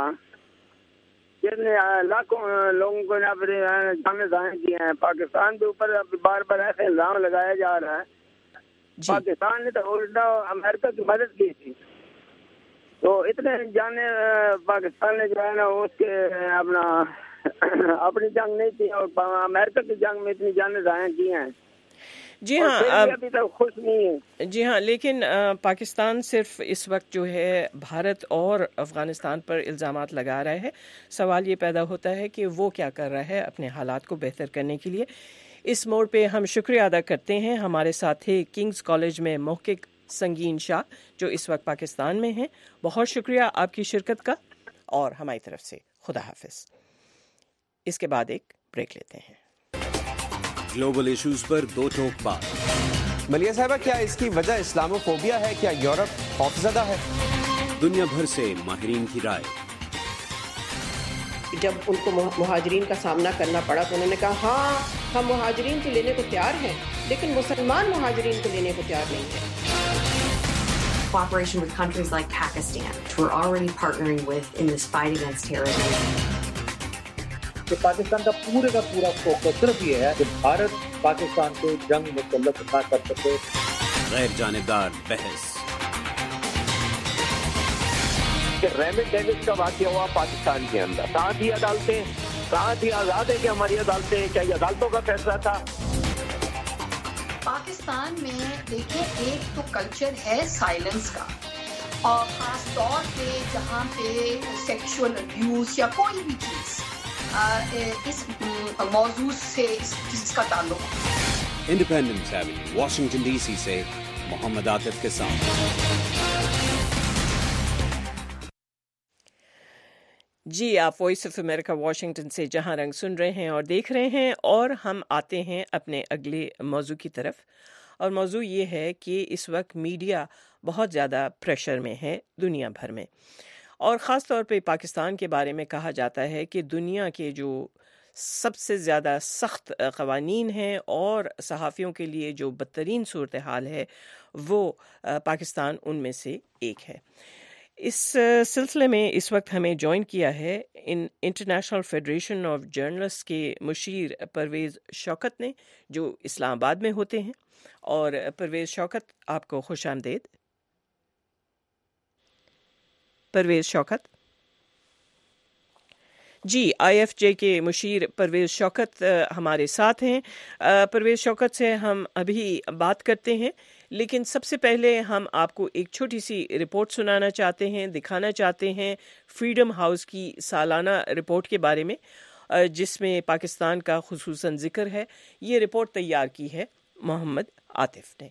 जिसने लाखों लोगों को जाने जाने किए हैं. पाकिस्तान के ऊपर बार बार ऐसे इल्जाम लगाया जा रहा है. पाकिस्तान ने तो उल्टा अमेरिका की मदद की थी. तो इतने जाने पाकिस्तान ने जो है ना उसके अपना अपनी जंग नहीं की और अमेरिका की जंग में इतनी जाने जाया की हैं. جی ہاں ابھی تک خوش نہیں. جی ہاں لیکن پاکستان صرف اس وقت جو ہے بھارت اور افغانستان پر الزامات لگا رہا ہے. سوال یہ پیدا ہوتا ہے کہ وہ کیا کر رہا ہے اپنے حالات کو بہتر کرنے کے لیے. اس موڑ پہ ہم شکریہ ادا کرتے ہیں ہمارے ساتھی کنگز کالج میں محقق سنگین شاہ جو اس وقت پاکستان میں ہیں. بہت شکریہ آپ کی شرکت کا اور ہماری طرف سے خدا حافظ. اس کے بعد ایک بریک لیتے ہیں. گلوبل ایشوز پر دو ٹوک بات. ملیہ صاحبہ کیا اس کی وجہ اسلامو فوبیا ہے؟ کیا یورپ خوفزدہ ہے؟ دنیا بھر سے ماہرین کی رائے. جب ان کو مہاجرین کا سامنا کرنا پڑا تو انہوں نے کہا ہاں ہم مہاجرین کو لینے کو تیار ہیں لیکن مسلمان مہاجرین کو لینے کو تیار نہیں ہیں. Cooperation with countries like Pakistan, which we're already partnering with in this fight against terrorism. کہ پاکستان کا پورے کا پورا فوکس صرف یہ ہے کہ بھارت پاکستان کو جنگ مسلط نہ کر سکے. غیر جانبدار بحث. کہ ریمٹ ڈیوس کا واقعہ ہوا پاکستان کے اندر. کہاں تھی عدالتیں؟ کہاں تھی آزاد ہے کہ ہماری عدالتیں؟ کیا یہ عدالتوں کا فیصلہ تھا؟ پاکستان میں دیکھیں ایک تو کلچر ہے سائلنس کا اور خاص طور پہ جہاں پہ سیکشول ابیوز یا کوئی بھی چیز اس موضوع سے جس کا تعلق. Independence Avenue Washington D C سے محمد عاطف کے ساتھ. جی آپ وائس آف امریکہ واشنگٹن سے جہاں رنگ سن رہے ہیں اور دیکھ رہے ہیں اور ہم آتے ہیں اپنے اگلے موضوع کی طرف. اور موضوع یہ ہے کہ اس وقت میڈیا بہت زیادہ پریشر میں ہے دنیا بھر میں اور خاص طور پہ پاکستان کے بارے میں کہا جاتا ہے کہ دنیا کے جو سب سے زیادہ سخت قوانین ہیں اور صحافیوں کے لیے جو بدترین صورتحال ہے وہ پاکستان ان میں سے ایک ہے. اس سلسلے میں اس وقت ہمیں جوائن کیا ہے ان انٹرنیشنل فیڈریشن آف جرنلسٹ کے مشیر پرویز شوکت نے جو اسلام آباد میں ہوتے ہیں. اور پرویز شوکت آپ کو خوش آمدید. پرویز شوکت جی آئی ایف جے کے مشیر پرویز شوکت ہمارے ساتھ ہیں. پرویز شوکت سے ہم ابھی بات کرتے ہیں لیکن سب سے پہلے ہم آپ کو ایک چھوٹی سی رپورٹ سنانا چاہتے ہیں دکھانا چاہتے ہیں فریڈم ہاؤس کی سالانہ رپورٹ کے بارے میں جس میں پاکستان کا خصوصاً ذکر ہے. یہ رپورٹ تیار کی ہے محمد عاطف نے.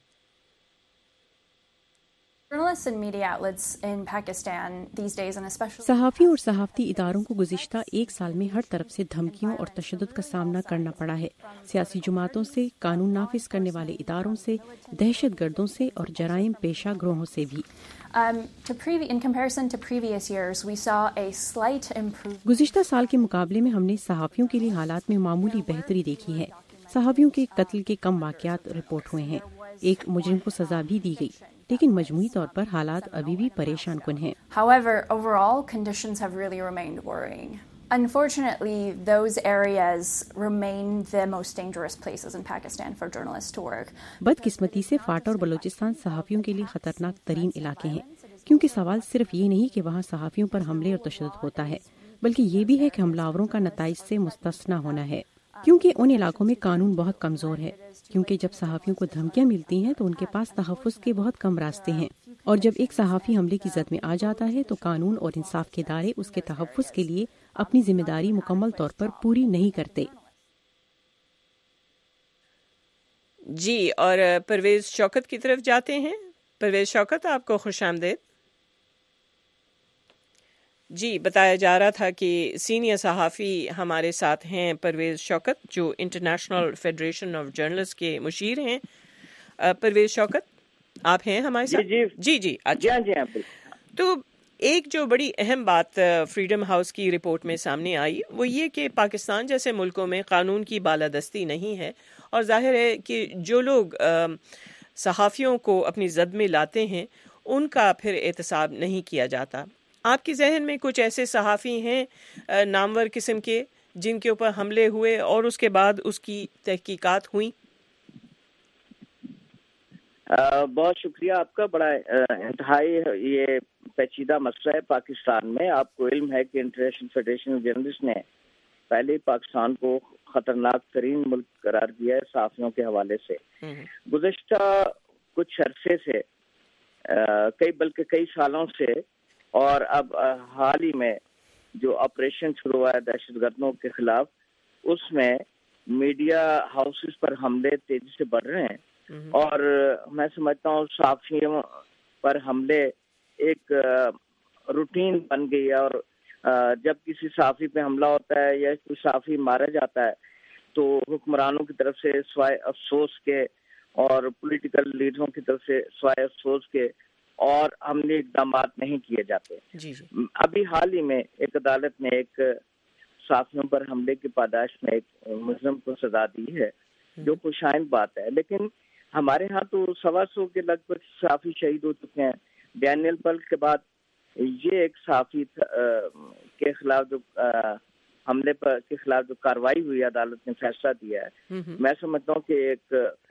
صحافیوں اور صحافتی اداروں کو گزشتہ ایک سال میں ہر طرف سے دھمکیوں اور تشدد کا سامنا کرنا پڑا ہے. سیاسی جماعتوں سے، قانون نافذ کرنے والے اداروں سے، دہشت گردوں سے اور جرائم پیشہ گروہوں سے بھی. گزشتہ سال کے مقابلے میں ہم نے صحافیوں کے لیے حالات میں معمولی بہتری دیکھی ہے. صحافیوں کے قتل کے کم واقعات رپورٹ ہوئے ہیں. ایک مجرم کو سزا بھی دی گئی لیکن مجموعی طور پر حالات ابھی بھی پریشان کن ہیں. However, overall conditions have really remained worrying. Unfortunately, those areas remain the most dangerous places in Pakistan for journalists to work. بدقسمتی سے فاٹا اور بلوچستان صحافیوں کے لیے خطرناک ترین علاقے ہیں کیونکہ سوال صرف یہ نہیں کہ وہاں صحافیوں پر حملے اور تشدد ہوتا ہے بلکہ یہ بھی ہے کہ حملہ آوروں کا نتائج سے مستثنا ہونا ہے کیونکہ ان علاقوں میں قانون بہت کمزور ہے. کیونکہ جب صحافیوں کو دھمکیاں ملتی ہیں تو ان کے پاس تحفظ کے بہت کم راستے ہیں اور جب ایک صحافی حملے کی زد میں آ جاتا ہے تو قانون اور انصاف کے ادارے اس کے تحفظ کے لیے اپنی ذمہ داری مکمل طور پر پوری نہیں کرتے. جی اور پرویز شوکت کی طرف جاتے ہیں. پرویز شوکت آپ کو خوش آمدید. جی بتایا جا رہا تھا کہ سینئر صحافی ہمارے ساتھ ہیں پرویز شوکت جو انٹرنیشنل فیڈریشن آف جرنلسٹ کے مشیر ہیں. پرویز شوکت آپ ہیں ہمارے ساتھ؟ جی جی جی اچھا جی تو ایک جو بڑی اہم بات فریڈم ہاؤس کی رپورٹ میں سامنے آئی وہ یہ کہ پاکستان جیسے ملکوں میں قانون کی بالادستی نہیں ہے اور ظاہر ہے کہ جو لوگ صحافیوں کو اپنی زد میں لاتے ہیں ان کا پھر احتساب نہیں کیا جاتا. آپ کے ذہن میں کچھ ایسے صحافی ہیں نامور قسم کے جن کے اوپر حملے ہوئے اور اس کے بعد اس کی تحقیقات ہوئیں؟ بہت شکریہ آپ کا. بڑا انتہائی یہ پیچیدہ مسئلہ ہے پاکستان میں. آپ کو علم ہے کہ انٹرنیشنل فیڈریشن آف جرنلسٹ نے پہلے پاکستان کو خطرناک ترین ملک قرار دیا ہے صحافیوں کے حوالے سے. گزشتہ کچھ عرصے سے کئی بلکہ کئی سالوں سے اور اب حال ہی میں جو آپریشن شروع ہوا ہے دہشت گردوں کے خلاف, اس میں میڈیا ہاؤسز پر حملے تیزی سے بڑھ رہے ہیں اور میں سمجھتا ہوں صحافیوں پر حملے ایک روٹین بن گئی ہے. اور جب کسی صحافی پہ حملہ ہوتا ہے یا کوئی صحافی مارا جاتا ہے تو حکمرانوں کی طرف سے سوائے افسوس کے اور پولیٹیکل لیڈروں کی طرف سے سوائے افسوس کے اور عملی اقدامات نہیں کیے جاتے. جی جی. ابھی حال ہی میں ایک عدالت نے ایک صحافیوں پر حملے کی پاداش میں ایک ملزم کو سزا دی ہے, جو خوش آئند بات ہے. لیکن ہمارے ہاں تو سوا سو کے لگ بھگ صحافی شہید ہو چکے ہیں. ڈینیل پل کے بعد یہ ایک صحافی کے خلاف جو حملے پر کے خلاف جو کاروائی ہوئی عدالت نے فیصلہ دیا ہے, میں سمجھتا ہوں کہ ایک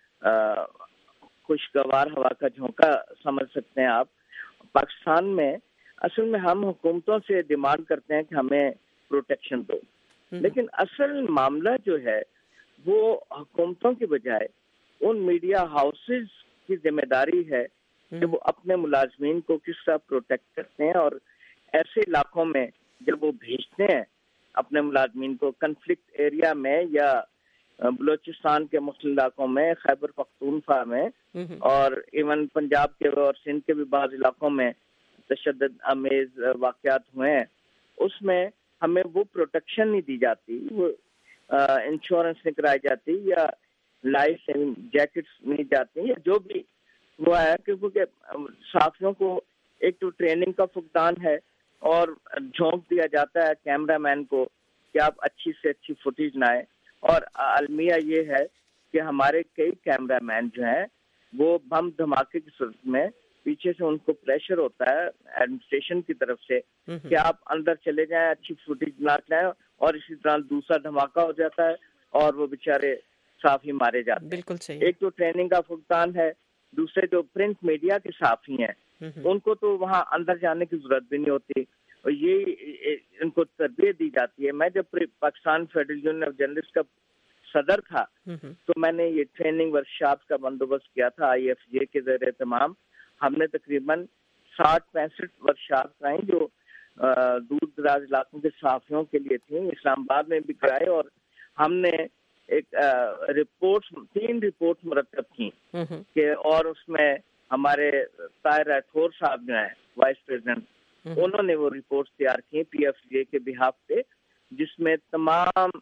خوشگوار ہوا کا جھونکا سمجھ سکتے ہیں آپ. پاکستان میں اصل میں ہم حکومتوں سے ڈیمانڈ کرتے ہیں کہ ہمیں پروٹیکشن دو, لیکن اصل معاملہ جو ہے وہ حکومتوں کے بجائے ان میڈیا ہاؤسز کی ذمہ داری ہے کہ وہ اپنے ملازمین کو کس طرح پروٹیکٹ کرتے ہیں. اور ایسے علاقوں میں جب وہ بھیجتے ہیں اپنے ملازمین کو, کنفلکٹ ایریا میں یا بلوچستان کے مختلف علاقوں میں, خیبر پختونخوا میں اور ایون پنجاب کے اور سندھ کے بھی بعض علاقوں میں تشدد آمیز واقعات ہوئے ہیں, اس میں ہمیں وہ پروٹیکشن نہیں دی جاتی, وہ انشورنس نہیں کرائی جاتی یا لائف سیونگ جیکٹس نہیں جاتی یا جو بھی ہوا ہے, کیونکہ صحافیوں کو ایک تو ٹریننگ کا فقدان ہے اور جھونک دیا جاتا ہے کیمرہ مین کو کہ آپ اچھی سے اچھی فوٹیج نہ آئے. اور المیہ یہ ہے کہ ہمارے کئی کیمرہ مین جو ہیں وہ بم دھماکے کی صورت میں پیچھے سے ان کو پریشر ہوتا ہے ایڈمنسٹریشن کی طرف سے کہ آپ اندر چلے جائیں, اچھی فوٹیج نہ لائیں, اور اسی طرح دوسرا دھماکہ ہو جاتا ہے اور وہ بیچارے صحافی مارے جاتے ہیں. بالکل صحیح. ایک تو ٹریننگ کا فقدان ہے, دوسرے جو پرنٹ میڈیا کے صحافی ہیں ان کو تو وہاں اندر جانے کی ضرورت بھی نہیں ہوتی اور یہ ان کو تربیت دی جاتی ہے. میں جب Pakistan Federal Union of Journalist کا صدر تھا تو میں نے یہ ٹریننگ ورکشاپ کا بندوبست کیا تھا آئی ایف جے کے زیر اہتمام. ہم نے تقریباً ساٹھ پینسٹھ ورکشاپ کرائیں جو دور دراز علاقوں کے صحافیوں کے لیے تھیں, اسلام آباد میں بھی کرائے, اور ہم نے ایک رپورٹ تین رپورٹ مرتب کی کہ اور اس میں ہمارے طاہر راٹھور صاحب جو ہیں وائس پریزیڈنٹ, انہوں نے وہ رپورٹ تیار کی پی ایف جے کے بہاف پہ, جس میں تمام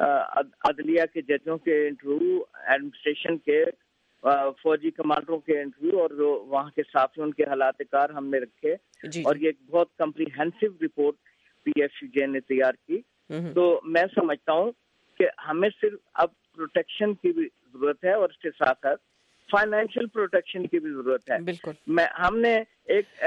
عدلیہ کے ججوں کے انٹرویو, ایڈمنسٹریشن کے فوجی کمانڈروں کے انٹرویو اور جو وہاں کے صحافیوں کے حالات کار ہم نے رکھے جی. اور یہ ایک بہت comprehensive report P F J نے تیار کی. تو میں سمجھتا ہوں کہ ہمیں صرف اب پروٹیکشن کی بھی ضرورت ہے اور اس کے ساتھ ساتھ فائنینشیل پروٹیکشن کی بھی ضرورت ہے. بالکل. میں ہم نے ایک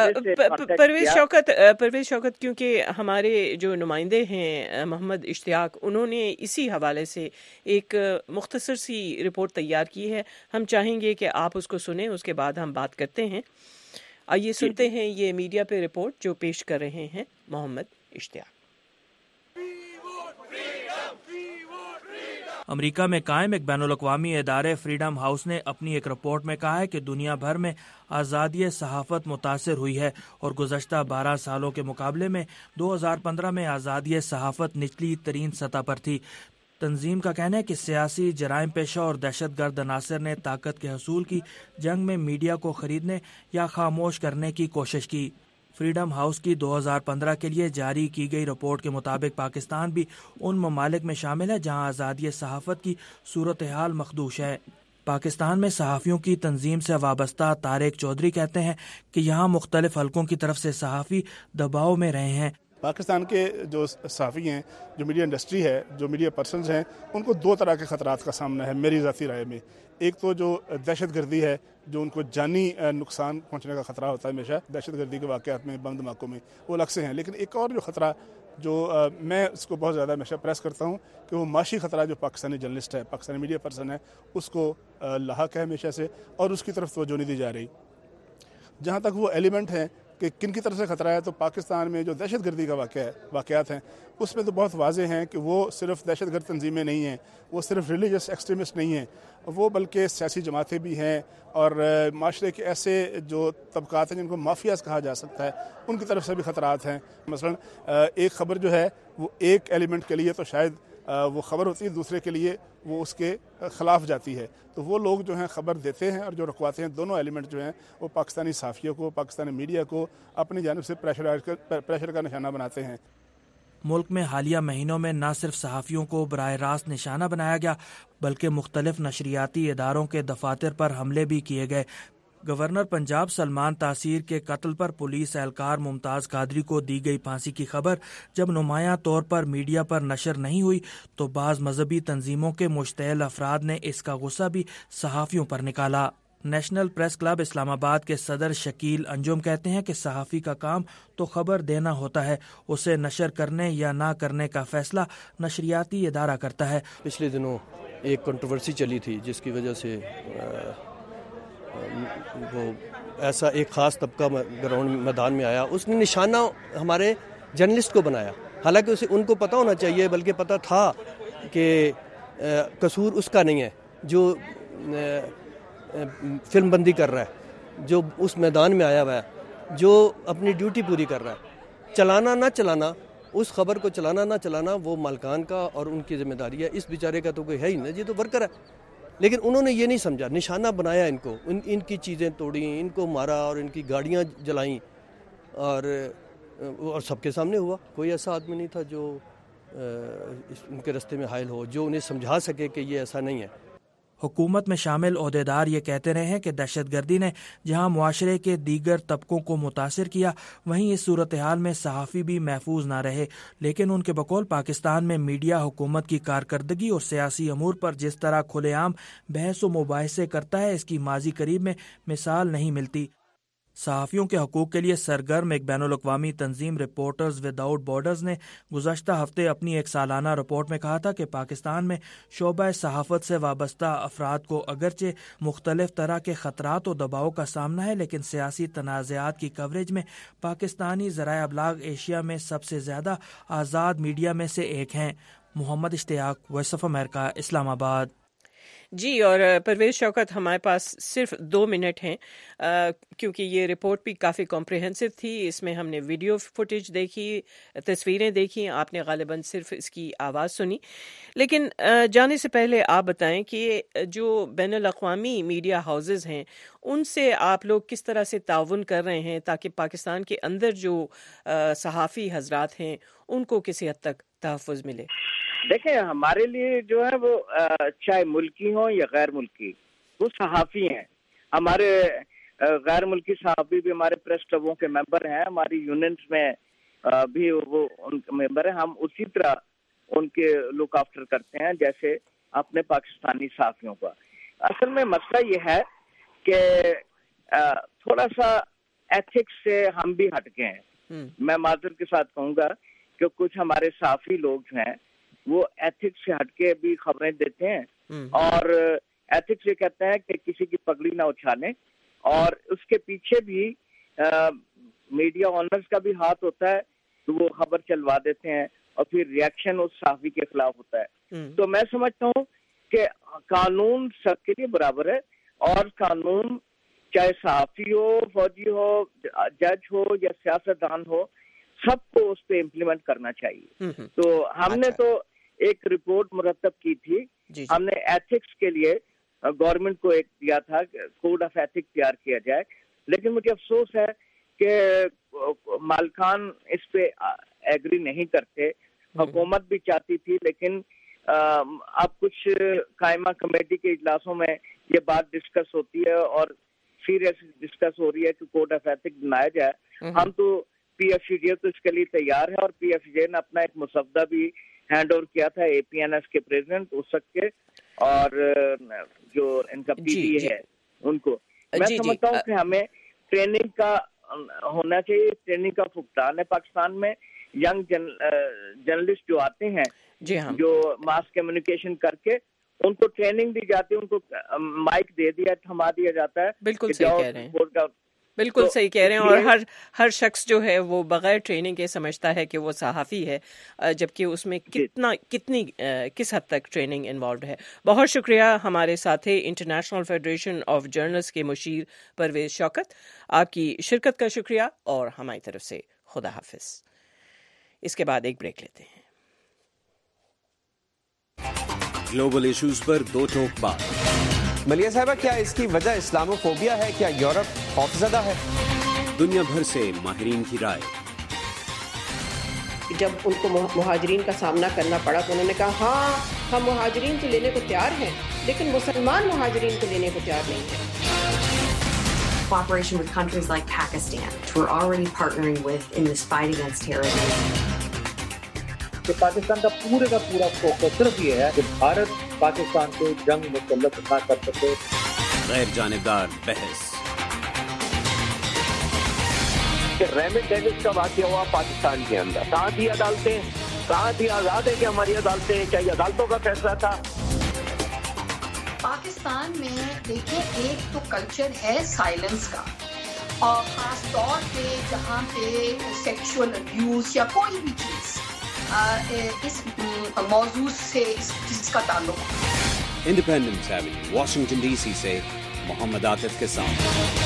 پرویز شوکت پرویز شوکت کیونکہ ہمارے جو نمائندے ہیں محمد اشتیاق, انہوں نے اسی حوالے سے ایک مختصر سی رپورٹ تیار کی ہے, ہم چاہیں گے کہ آپ اس کو سنیں, اس کے بعد ہم بات کرتے ہیں. آئیے سنتے ہیں یہ میڈیا پہ رپورٹ جو پیش کر رہے ہیں محمد اشتیاق. امریکہ میں قائم ایک بین الاقوامی ادارے فریڈم ہاؤس نے اپنی ایک رپورٹ میں کہا ہے کہ دنیا بھر میں آزادی صحافت متاثر ہوئی ہے اور گزشتہ بارہ سالوں کے مقابلے میں دو ہزار پندرہ میں آزادی صحافت نچلی ترین سطح پر تھی. تنظیم کا کہنا ہے کہ سیاسی جرائم پیشہ اور دہشت گرد عناصر نے طاقت کے حصول کی جنگ میں میڈیا کو خریدنے یا خاموش کرنے کی کوشش کی. فریڈم ہاؤس کی دو ہزار پندرہ کے لیے جاری کی گئی رپورٹ کے مطابق پاکستان بھی ان ممالک میں شامل ہے جہاں آزادی صحافت کی صورتحال مخدوش ہے. پاکستان میں صحافیوں کی تنظیم سے وابستہ طارق چودھری کہتے ہیں کہ یہاں مختلف حلقوں کی طرف سے صحافی دباؤ میں رہے ہیں. پاکستان کے جو صحافی ہیں, جو میڈیا انڈسٹری ہے, جو میڈیا پرسنز ہیں, ان کو دو طرح کے خطرات کا سامنا ہے میری ذاتی رائے میں. ایک تو جو دہشت گردی ہے, جو ان کو جانی نقصان پہنچنے کا خطرہ ہوتا ہے ہمیشہ دہشت گردی کے واقعات میں, بم دھماکوں میں, وہ الگ سے ہیں. لیکن ایک اور جو خطرہ جو میں اس کو بہت زیادہ ہمیشہ پریس کرتا ہوں کہ وہ معاشی خطرہ جو پاکستانی جرنلسٹ ہے, پاکستانی میڈیا پرسن ہے, اس کو لاحق ہے ہمیشہ سے اور اس کی طرف توجہ نہیں دی جا رہی. جہاں تک وہ ایلیمنٹ ہیں کہ کن کی طرف سے خطرہ ہے، تو پاکستان میں جو دہشت گردی کا واقعہ ہے واقعات ہیں اس میں تو بہت واضح ہیں کہ وہ صرف دہشت گرد تنظیمیں نہیں ہیں، وہ صرف ریلیجس ایکسٹریمسٹ نہیں ہیں، وہ بلکہ سیاسی جماعتیں بھی ہیں اور معاشرے کے ایسے جو طبقات ہیں جن کو مافیاز کہا جا سکتا ہے ان کی طرف سے بھی خطرات ہیں۔ مثلا ایک خبر جو ہے وہ ایک ایلیمنٹ کے لیے تو شاید وہ خبر ہوتی ہے، دوسرے کے لیے وہ اس کے خلاف جاتی ہے، تو وہ لوگ جو ہیں خبر دیتے ہیں اور جو رکواتے ہیں، دونوں ایلیمنٹ جو ہیں وہ پاکستانی صحافیوں کو، پاکستانی میڈیا کو اپنی جانب سے پریشر کا نشانہ بناتے ہیں۔ ملک میں حالیہ مہینوں میں نہ صرف صحافیوں کو براہ راست نشانہ بنایا گیا بلکہ مختلف نشریاتی اداروں کے دفاتر پر حملے بھی کیے گئے۔ گورنر پنجاب سلمان تاثیر کے قتل پر پولیس اہلکار ممتاز قادری کو دی گئی پھانسی کی خبر جب نمایاں طور پر میڈیا پر نشر نہیں ہوئی تو بعض مذہبی تنظیموں کے مشتعل افراد نے اس کا غصہ بھی صحافیوں پر نکالا۔ نیشنل پریس کلب اسلام آباد کے صدر شکیل انجم کہتے ہیں کہ صحافی کا کام تو خبر دینا ہوتا ہے، اسے نشر کرنے یا نہ کرنے کا فیصلہ نشریاتی ادارہ کرتا ہے۔ پچھلے دنوں ایک کنٹروورسی چلی تھی جس کی وجہ سے وہ ایسا ایک خاص طبقہ گراؤنڈ میدان میں آیا، اس نے نشانہ ہمارے جرنلسٹ کو بنایا، حالانکہ اسے ان کو پتہ ہونا چاہیے، بلکہ پتہ تھا کہ قصور اس کا نہیں ہے جو فلم بندی کر رہا ہے، جو اس میدان میں آیا ہوا ہے، جو اپنی ڈیوٹی پوری کر رہا ہے۔ چلانا نہ چلانا، اس خبر کو چلانا نہ چلانا وہ مالکان کا اور ان کی ذمہ داری ہے، اس بیچارے کا تو کوئی ہے ہی نہیں، یہ تو ورکر ہے۔ لیکن انہوں نے یہ نہیں سمجھا، نشانہ بنایا ان کو، ان ان کی چیزیں توڑیں، ان کو مارا اور ان کی گاڑیاں جلائیں، اور اور سب کے سامنے ہوا۔ کوئی ایسا آدمی نہیں تھا جو ان کے راستے میں حائل ہو، جو انہیں سمجھا سکے کہ یہ ایسا نہیں ہے۔ حکومت میں شامل عہدیدار یہ کہتے رہے ہیں کہ دہشت گردی نے جہاں معاشرے کے دیگر طبقوں کو متاثر کیا، وہیں اس صورتحال میں صحافی بھی محفوظ نہ رہے، لیکن ان کے بقول پاکستان میں میڈیا حکومت کی کارکردگی اور سیاسی امور پر جس طرح کھلے عام بحث و مباحثے کرتا ہے، اس کی ماضی قریب میں مثال نہیں ملتی۔ صحافیوں کے حقوق کے لیے سرگرم ایک بین الاقوامی تنظیم رپورٹرز وداؤٹ بارڈرز نے گزشتہ ہفتے اپنی ایک سالانہ رپورٹ میں کہا تھا کہ پاکستان میں شعبہ صحافت سے وابستہ افراد کو اگرچہ مختلف طرح کے خطرات و دباؤ کا سامنا ہے، لیکن سیاسی تنازعات کی کوریج میں پاکستانی ذرائع ابلاغ ایشیا میں سب سے زیادہ آزاد میڈیا میں سے ایک ہیں۔ محمد اشتیاق، وائس آف امریکہ، اسلام آباد۔ جی، اور پرویز شوکت، ہمارے پاس صرف دو منٹ ہیں کیونکہ یہ رپورٹ بھی کافی کمپریہنسو تھی، اس میں ہم نے ویڈیو فوٹیج دیکھی، تصویریں دیکھی، آپ نے غالباً صرف اس کی آواز سنی، لیکن جانے سے پہلے آپ بتائیں کہ جو بین الاقوامی میڈیا ہاؤسز ہیں ان سے آپ لوگ کس طرح سے تعاون کر رہے ہیں تاکہ پاکستان کے اندر جو صحافی حضرات ہیں ان کو کسی حد تک تحفظ ملے؟ دیکھیں، ہمارے لیے جو ہے وہ چاہے ملکی ہوں یا غیر ملکی، وہ صحافی ہیں۔ ہمارے غیر ملکی صحافی بھی ہمارے پریس کلبوں کے ممبر ہیں، ہماری یونینز میں بھی وہ ان کے ممبر ہیں۔ ہم اسی طرح ان کے لک آفٹر کرتے ہیں جیسے اپنے پاکستانی صحافیوں کا۔ اصل میں مسئلہ یہ ہے کہ تھوڑا سا ایتھکس سے ہم بھی ہٹ گئے ہیں۔ میں معذرت کے ساتھ کہوں گا کہ کچھ ہمارے صحافی لوگ جو ہیں وہ ایتھکس سے ہٹ کے بھی خبریں دیتے ہیں، اور ایتھکس یہ کہتے ہیں کہ کسی کی پگڑی نہ اچھالیں، اور اس کے پیچھے بھی میڈیا اونرز کا بھی ہاتھ ہوتا ہے، تو وہ خبر چلوا دیتے ہیں اور پھر ریئیکشن اس صحافی کے خلاف ہوتا ہے۔ تو میں سمجھتا ہوں کہ قانون سب کے لیے برابر ہے، اور قانون چاہے صحافی ہو، فوجی ہو، جج ہو یا سیاستدان ہو، سب کو اس پہ امپلیمنٹ کرنا چاہیے۔ تو ہم نے تو ایک رپورٹ مرتب کی تھی، ہم نے ایتھکس کے لیے گورنمنٹ کو ایک دیا تھا کہ کوڈ آف ایتھکس تیار کیا جائے، لیکن مجھے افسوس ہے کہ مالکان اس پہ ایگری نہیں کرتے۔ حکومت بھی چاہتی تھی، لیکن اب کچھ قائمہ کمیٹی کے اجلاسوں میں یہ بات ڈسکس ہوتی ہے اور سیریس ڈسکس ہو رہی ہے کہ کوڈ آف ایتھکس بنایا جائے۔ ہم تو پی ایف جے تو اس کے لیے تیار ہے، اور پی ایف جے نے اپنا ایک مسودہ بھی ہینڈ اوور کیا تھا اے پی این ایس کے پریزیڈنٹ اس وقت کے، اور جو ان کا پی ٹی اے ہے ان کو۔ میں سمجھتا ہوں کہ ہمیں ٹریننگ کا ہونا چاہیے، ٹریننگ کا فقدان ہے پاکستان میں۔ ینگ جرنلسٹ جو آتے ہیں، جو ماس کمیونیکیشن کر کے ان کو ٹریننگ دی جاتی ہے، ان کو مائک دے دیا تھما دیا جاتا ہے، بالکل صحیح کہہ رہے ہیں۔ بالکل صحیح کہہ رہے ہیں. اور ہر ہر شخص جو ہے وہ بغیر ٹریننگ کے سمجھتا ہے کہ وہ صحافی ہے, جبکہ اس میں کتنا کتنی کس حد تک ٹریننگ انوالوڈ ہے. بہت شکریہ ہمارے ساتھ انٹرنیشنل فیڈریشن آف جرنلسٹ کے مشیر پرویز شوکت, آپ کی شرکت کا شکریہ, اور ہماری طرف سے خدا حافظ. اس کے بعد ایک بریک لیتے ہیں. گلوبل ایشوز پر دو ٹوک بات. ملیہ صاحبہ, کیا اس کی وجہ اسلامو فوبیا ہے؟ کیا یورپ خوفزدہ ہے؟ دنیا بھر سے ماہرین کی رائے. جب ان کو مہاجرین کا سامنا کرنا پڑا تو انہوں نے کہا ہاں ہم مہاجرین تو لینے کو تیار ہیں, لیکن مسلمان مہاجرین کو لینے کو تیار نہیں ہیں. Cooperation with countries like Pakistan, which we're already partnering with in this fight against terrorism. کہ پاکستان کا پورے کا پورا فوکس صرف یہ ہے کہ بھارت پاکستان سے جنگ مسلط نہ کر سکے. غیر جانبدار بحث. کہ ریمنڈ ڈیوس کا واقعہ ہوا پاکستان کے اندر, کہاں تھی عدالتیں, کہاں تھی آزاد ہے کہ ہماری عدالتیں, کیا یہ عدالتوں کا فیصلہ تھا؟ پاکستان میں دیکھیں ایک تو کلچر ہے سائلنس کا, اور خاص طور پہ جہاں پہ سیکشول ابیوز یا کوئی بھی چیز اس موضوع سے اس چیز کا تعلق. Independence Avenue Washington D C سے محمد عاطف کے ساتھ.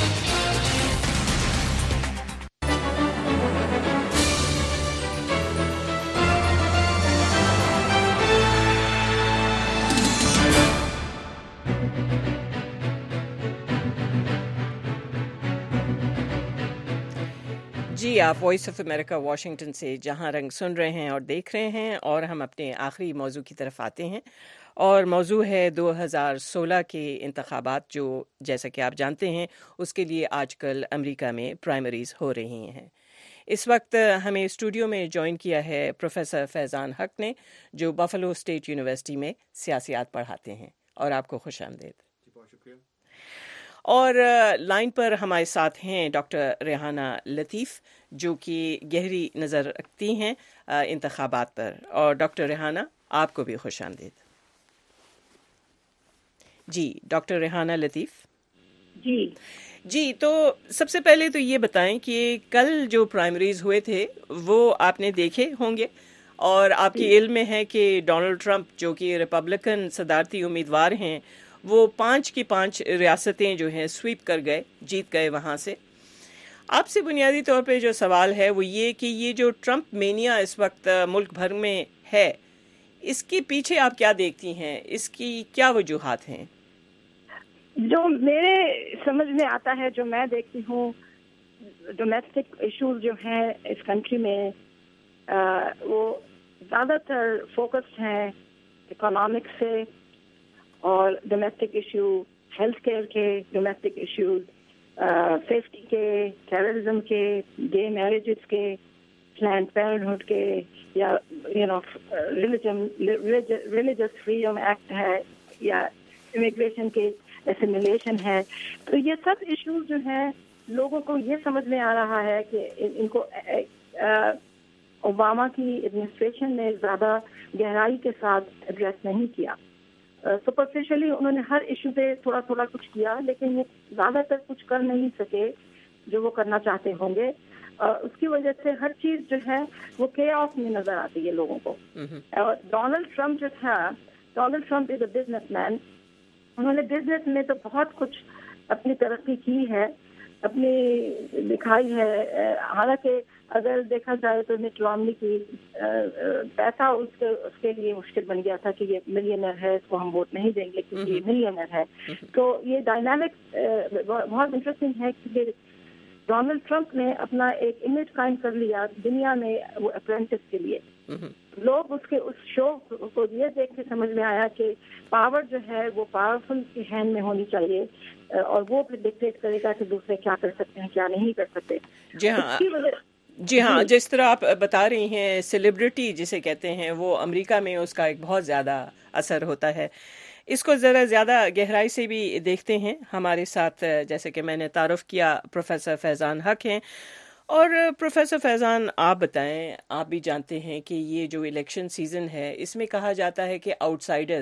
جی, آپ وائس آف امریکہ واشنگٹن سے جہاں رنگ سن رہے ہیں اور دیکھ رہے ہیں, اور ہم اپنے آخری موضوع کی طرف آتے ہیں, اور موضوع ہے دو ہزار سولہ کے انتخابات, جو جیسا کہ آپ جانتے ہیں اس کے لیے آج کل امریکہ میں پرائمریز ہو رہی ہیں. اس وقت ہمیں اسٹوڈیو میں جوائن کیا ہے پروفیسر فیضان حق نے, جو بفلو اسٹیٹ یونیورسٹی میں سیاسیات پڑھاتے ہیں, اور آپ کو خوش آمدید. اور لائن پر ہمارے ساتھ ہیں ڈاکٹر ریحانہ لطیف, جو کہ گہری نظر رکھتی ہیں انتخابات پر. اور ڈاکٹر ریحانہ, آپ کو بھی خوش آمدید. جی ڈاکٹر ریحانہ لطیف. جی جی تو سب سے پہلے تو یہ بتائیں کہ کل جو پرائمریز ہوئے تھے وہ آپ نے دیکھے ہوں گے, اور آپ کے علم میں ہے کہ ڈونلڈ ٹرمپ جو کہ ریپبلکن صدارتی امیدوار ہیں, وہ پانچ کی پانچ ریاستیں جو ہیں سویپ کر گئے, جیت گئے وہاں سے. آپ سے بنیادی طور پہ جو سوال ہے وہ یہ کہ یہ جو ٹرمپ مینیا اس وقت ملک بھر میں ہے, اس کے پیچھے آپ کیا دیکھتی ہیں, اس کی کیا وجوہات ہیں؟ جو میرے سمجھ میں آتا ہے, جو میں دیکھتی ہوں, ڈومیسٹک ایشوز جو ہیں اس کنٹری میں وہ زیادہ تر فوکسڈ ہیں اکنامکس سے, اور ڈومیسٹک ایشو ہیلتھ کیئر کے, ڈومیسٹک ایشوز سیفٹی کے, ٹیررزم کے, گے میرجز کے, پلانڈ پیرنٹہڈ کے, یا you know religion religious freedom act ہے, یا امیگریشن کے اسیمیلیشن ہے. تو یہ سب ایشوز جو ہیں لوگوں کو یہ سمجھ میں آ رہا ہے کہ ان کو اوباما کی ایڈمنسٹریشن نے زیادہ گہرائی کے ساتھ ایڈریس نہیں کیا. سپرفیشلی انہوں نے ہر ایشو پہ تھوڑا تھوڑا کچھ کیا, لیکن وہ زیادہ تر کچھ کر نہیں سکے جو وہ کرنا چاہتے ہوں گے. اس کی وجہ سے ہر چیز جو ہے وہ کیاس میں نظر آتی ہے لوگوں کو. اور ڈونلڈ ٹرمپ جو تھا, Donald Trump is a businessman. انہوں نے بزنس میں تو بہت کچھ اپنی ترقی کی ہے, اپنی دکھائی ہے. حالانکہ اگر دیکھا جائے تو مٹ رامنی کی پیسہ اس کے اس کے لیے مشکل بن گیا تھا کہ یہ ملینئر ہے, اس کو ہم ووٹ نہیں دیں گے کیونکہ یہ ملینئر ہے. تو یہ ڈائنامکس بہت انٹرسٹنگ ہے کہ ڈونلڈ ٹرمپ نے اپنا ایک امیج قائم کر لیا دنیا میں وہ اپرینٹس کے لیے. لوگ اس کے اس شو کو یہ دیکھ کے سمجھ میں آیا کہ پاور جو ہے وہ پاورفل کی ہینڈ میں ہونی چاہیے, اور وہ پھر ڈکٹیٹ کرے گا کہ دوسرے کیا کر سکتے ہیں کیا نہیں کر سکتے. جی ہاں جی ہاں جس طرح آپ بتا رہی ہیں, سیلیبریٹی جسے کہتے ہیں, وہ امریکہ میں اس کا ایک بہت زیادہ اثر ہوتا ہے. اس کو ذرا زیادہ گہرائی سے بھی دیکھتے ہیں. ہمارے ساتھ جیسے کہ میں نے تعارف کیا پروفیسر فیضان حق ہیں. اور پروفیسر فیضان, آپ بتائیں, آپ بھی جانتے ہیں کہ یہ جو الیکشن سیزن ہے اس میں کہا جاتا ہے کہ آؤٹ سائڈرز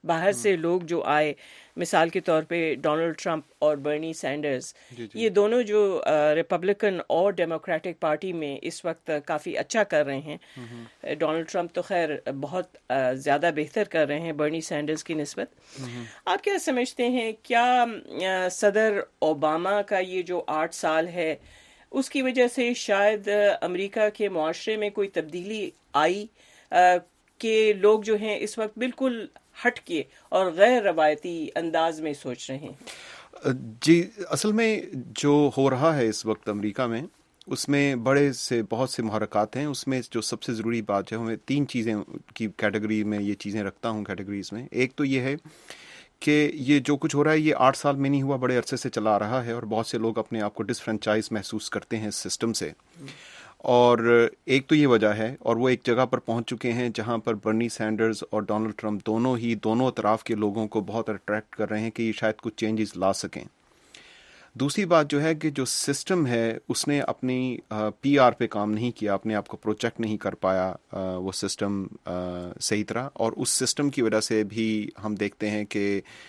باہر سے لوگ جو آئے, مثال کے طور پہ ڈونلڈ ٹرمپ اور برنی سینڈرز, یہ دونوں جو ریپبلکن اور ڈیموکریٹک پارٹی میں اس وقت کافی اچھا کر رہے ہیں. ڈونلڈ ٹرمپ تو خیر بہت زیادہ بہتر کر رہے ہیں برنی سینڈرز کی نسبت. آپ کیا سمجھتے ہیں, کیا صدر اوباما کا یہ جو آٹھ سال ہے اس کی وجہ سے شاید امریکہ کے معاشرے میں کوئی تبدیلی آئی کہ لوگ جو ہیں اس وقت بالکل ہٹ کے اور غیر روایتی انداز میں سوچ رہے ہیں؟ جی, اصل میں جو ہو رہا ہے اس وقت امریکہ میں, اس میں بڑے سے بہت سے محرکات ہیں. اس میں جو سب سے ضروری بات ہے, میں تین چیزیں کی کیٹیگری میں یہ چیزیں رکھتا ہوں کیٹیگریز میں. ایک تو یہ ہے کہ یہ جو کچھ ہو رہا ہے یہ آٹھ سال میں نہیں ہوا, بڑے عرصے سے چلا رہا ہے, اور بہت سے لوگ اپنے آپ کو ڈسفرینچائز محسوس کرتے ہیں اس سسٹم سے. اور ایک تو یہ وجہ ہے, اور وہ ایک جگہ پر پہنچ چکے ہیں جہاں پر برنی سینڈرز اور ڈونلڈ ٹرمپ دونوں ہی دونوں اطراف کے لوگوں کو بہت اٹریکٹ کر رہے ہیں کہ یہ شاید کچھ چینجز لا سکیں. دوسری بات جو ہے کہ جو سسٹم ہے اس نے اپنی پی آر پہ کام نہیں کیا, اپنے آپ کو پروجیکٹ نہیں کر پایا وہ سسٹم صحیح طرح, اور اس سسٹم کی وجہ سے بھی ہم دیکھتے ہیں کہ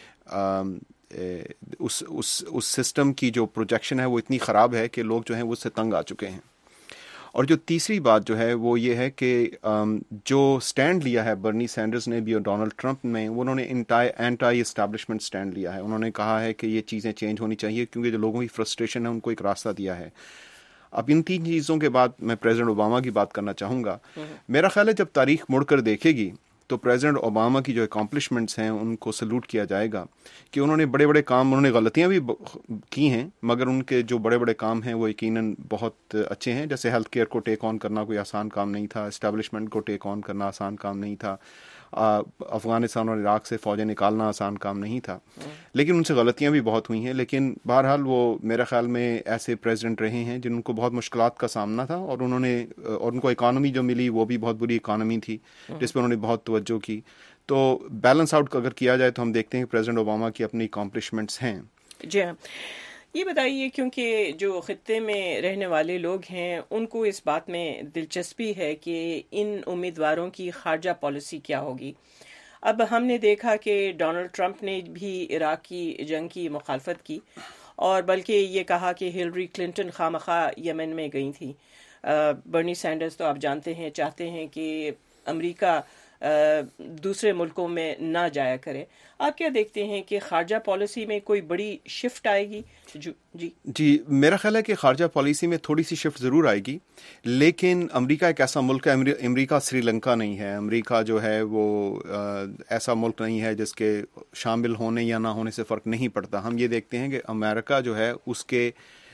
اس اس اس سسٹم کی جو پروجیکشن ہے وہ اتنی خراب ہے کہ لوگ جو ہیں وہ اس سے تنگ آ چکے ہیں. اور جو تیسری بات جو ہے وہ یہ ہے کہ جو سٹینڈ لیا ہے برنی سینڈرز نے بھی اور ڈونلڈ ٹرمپ نے, انہوں نے اینٹائی اسٹیبلشمنٹ سٹینڈ لیا ہے. انہوں نے کہا ہے کہ یہ چیزیں چینج ہونی چاہیے کیونکہ جو لوگوں کی فرسٹریشن ہے ان کو ایک راستہ دیا ہے. اب ان تین چیزوں کے بعد میں پریزیڈنٹ اوباما کی بات کرنا چاہوں گا. میرا خیال ہے جب تاریخ مڑ کر دیکھے گی تو پریزیڈنٹ اوباما کی جو اکامپلشمنٹس ہیں ان کو سلوٹ کیا جائے گا کہ انہوں نے بڑے بڑے کام, انہوں نے غلطیاں بھی کی ہیں مگر ان کے جو بڑے بڑے کام ہیں وہ یقیناً بہت اچھے ہیں. جیسے ہیلتھ کیئر کو ٹیک آن کرنا کوئی آسان کام نہیں تھا, اسٹیبلشمنٹ کو ٹیک آن کرنا آسان کام نہیں تھا, افغانستان اور عراق سے فوجیں نکالنا آسان کام نہیں تھا, لیکن ان سے غلطیاں بھی بہت ہوئی ہیں. لیکن بہرحال وہ میرے خیال میں ایسے پریزیڈنٹ رہے ہیں جن کو بہت مشکلات کا سامنا تھا, اور انہوں نے اور ان کو اکانومی جو ملی وہ بھی بہت بری اکانومی تھی جس پہ انہوں نے بہت توجہ کی. تو بیلنس آؤٹ اگر کیا جائے تو ہم دیکھتے ہیں کہ پریزیڈنٹ اوباما کی اپنی اکامپلشمنٹس ہیں. جی ہاں, یہ بتائیے کیونکہ جو خطے میں رہنے والے لوگ ہیں ان کو اس بات میں دلچسپی ہے کہ ان امیدواروں کی خارجہ پالیسی کیا ہوگی. اب ہم نے دیکھا کہ ڈونلڈ ٹرمپ نے بھی عراق کی جنگ کی مخالفت کی, اور بلکہ یہ کہا کہ ہلری کلنٹن خواہ یمن میں گئی تھی. برنی سینڈرز تو آپ جانتے ہیں چاہتے ہیں کہ امریکہ دوسرے ملکوں میں نہ جایا کرے. آپ کیا دیکھتے ہیں کہ خارجہ پالیسی میں کوئی بڑی شفٹ آئے گی؟ جی جی میرا خیال ہے کہ خارجہ پالیسی میں تھوڑی سی شفٹ ضرور آئے گی, لیکن امریکہ ایک ایسا ملک ہے, امریکہ سری لنکا نہیں ہے. امریکہ جو ہے وہ ایسا ملک نہیں ہے جس کے شامل ہونے یا نہ ہونے سے فرق نہیں پڑتا. ہم یہ دیکھتے ہیں کہ امریکہ جو ہے اس کے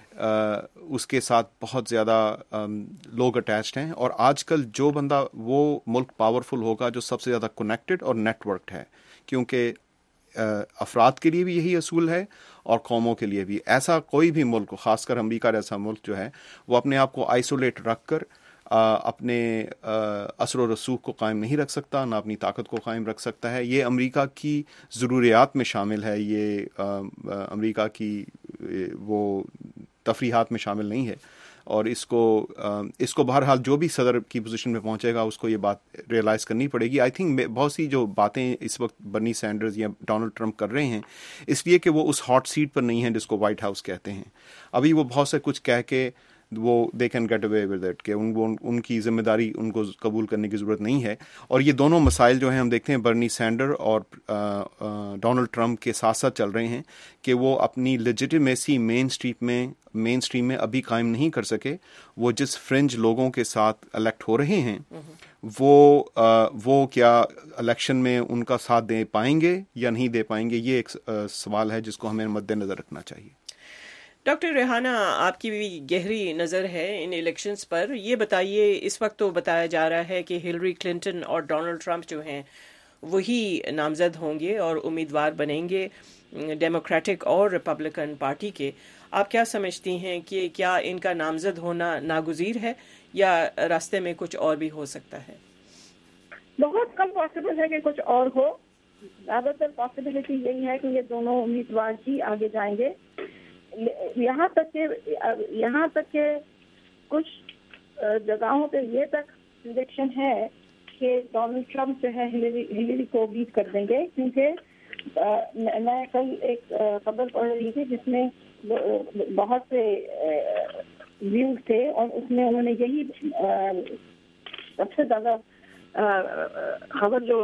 اس کے ساتھ بہت زیادہ لوگ اٹیچڈ ہیں, اور آج کل جو بندہ وہ ملک پاورفل ہوگا جو سب سے زیادہ کنیکٹڈ اور نیٹ ورکڈ ہے, کیونکہ افراد کے لیے بھی یہی اصول ہے اور قوموں کے لیے بھی. ایسا کوئی بھی ملک, خاص کر امریکہ جیسا ملک جو ہے, وہ اپنے آپ کو آئسولیٹ رکھ کر اپنے اثر و رسوخ کو قائم نہیں رکھ سکتا, نہ اپنی طاقت کو قائم رکھ سکتا ہے. یہ امریکہ کی ضروریات میں شامل ہے, یہ امریکہ کی وہ تفریحات میں شامل نہیں ہے, اور اس کو اس کو بہرحال جو بھی صدر کی پوزیشن میں پہنچے گا اس کو یہ بات ریئلائز کرنی پڑے گی. آئی تھنک بہت سی جو باتیں اس وقت برنی سینڈرز یا ڈونلڈ ٹرمپ کر رہے ہیں اس لیے کہ وہ اس ہاٹ سیٹ پر نہیں ہیں جس کو وائٹ ہاؤس کہتے ہیں. ابھی وہ بہت سے کچھ کہہ کے وہ they can get away with it کہ ان ان, ان کی ذمہ داری ان کو قبول کرنے کی ضرورت نہیں ہے. اور یہ دونوں مسائل جو ہیں ہم دیکھتے ہیں برنی سینڈر اور ڈونلڈ ٹرمپ کے ساتھ ساتھ چل رہے ہیں کہ وہ اپنی لیجیٹیمیسی مین اسٹریٹ میں مین اسٹریم میں ابھی قائم نہیں کر سکے. وہ جس فرنج لوگوں کے ساتھ الیکٹ ہو رہے ہیں وہ وہ کیا الیکشن میں ان کا ساتھ دے پائیں گے یا نہیں دے پائیں گے, یہ ایک سوال ہے جس کو ہمیں مد نظر رکھنا چاہیے. ڈاکٹر ریحانہ, آپ کی بھی گہری نظر ہے ان الیکشنز پر. یہ بتائیے, اس وقت تو بتایا جا رہا ہے کہ ہلری کلنٹن اور ڈونلڈ ٹرمپ جو ہیں وہی نامزد ہوں گے اور امیدوار بنیں گے ڈیموکریٹک اور ریپبلکن پارٹی کے. آپ کیا سمجھتی ہیں کہ کیا ان کا نامزد ہونا ناگزیر ہے یا راستے میں کچھ اور بھی ہو سکتا ہے؟ بہت کم پاسبل ہے کہ کچھ اور ہو. زیادہ تر پاسبلٹی یہی ہے کہ یہ دونوں امیدوار ہی آگے جائیں گے. یہاں تک کہ یہاں تک کہ کچھ جگہوں پہ یہ تک پریڈکشن ہے کہ ڈونلڈ ٹرمپ جو ہے ہلیری ہلیری کو بیٹ کر دیں گے، کیونکہ میں کل ایک خبر پڑھ رہی تھی جس میں بہت سے ویوز تھے اور اس میں انہوں نے یہی سب سے زیادہ خبر جو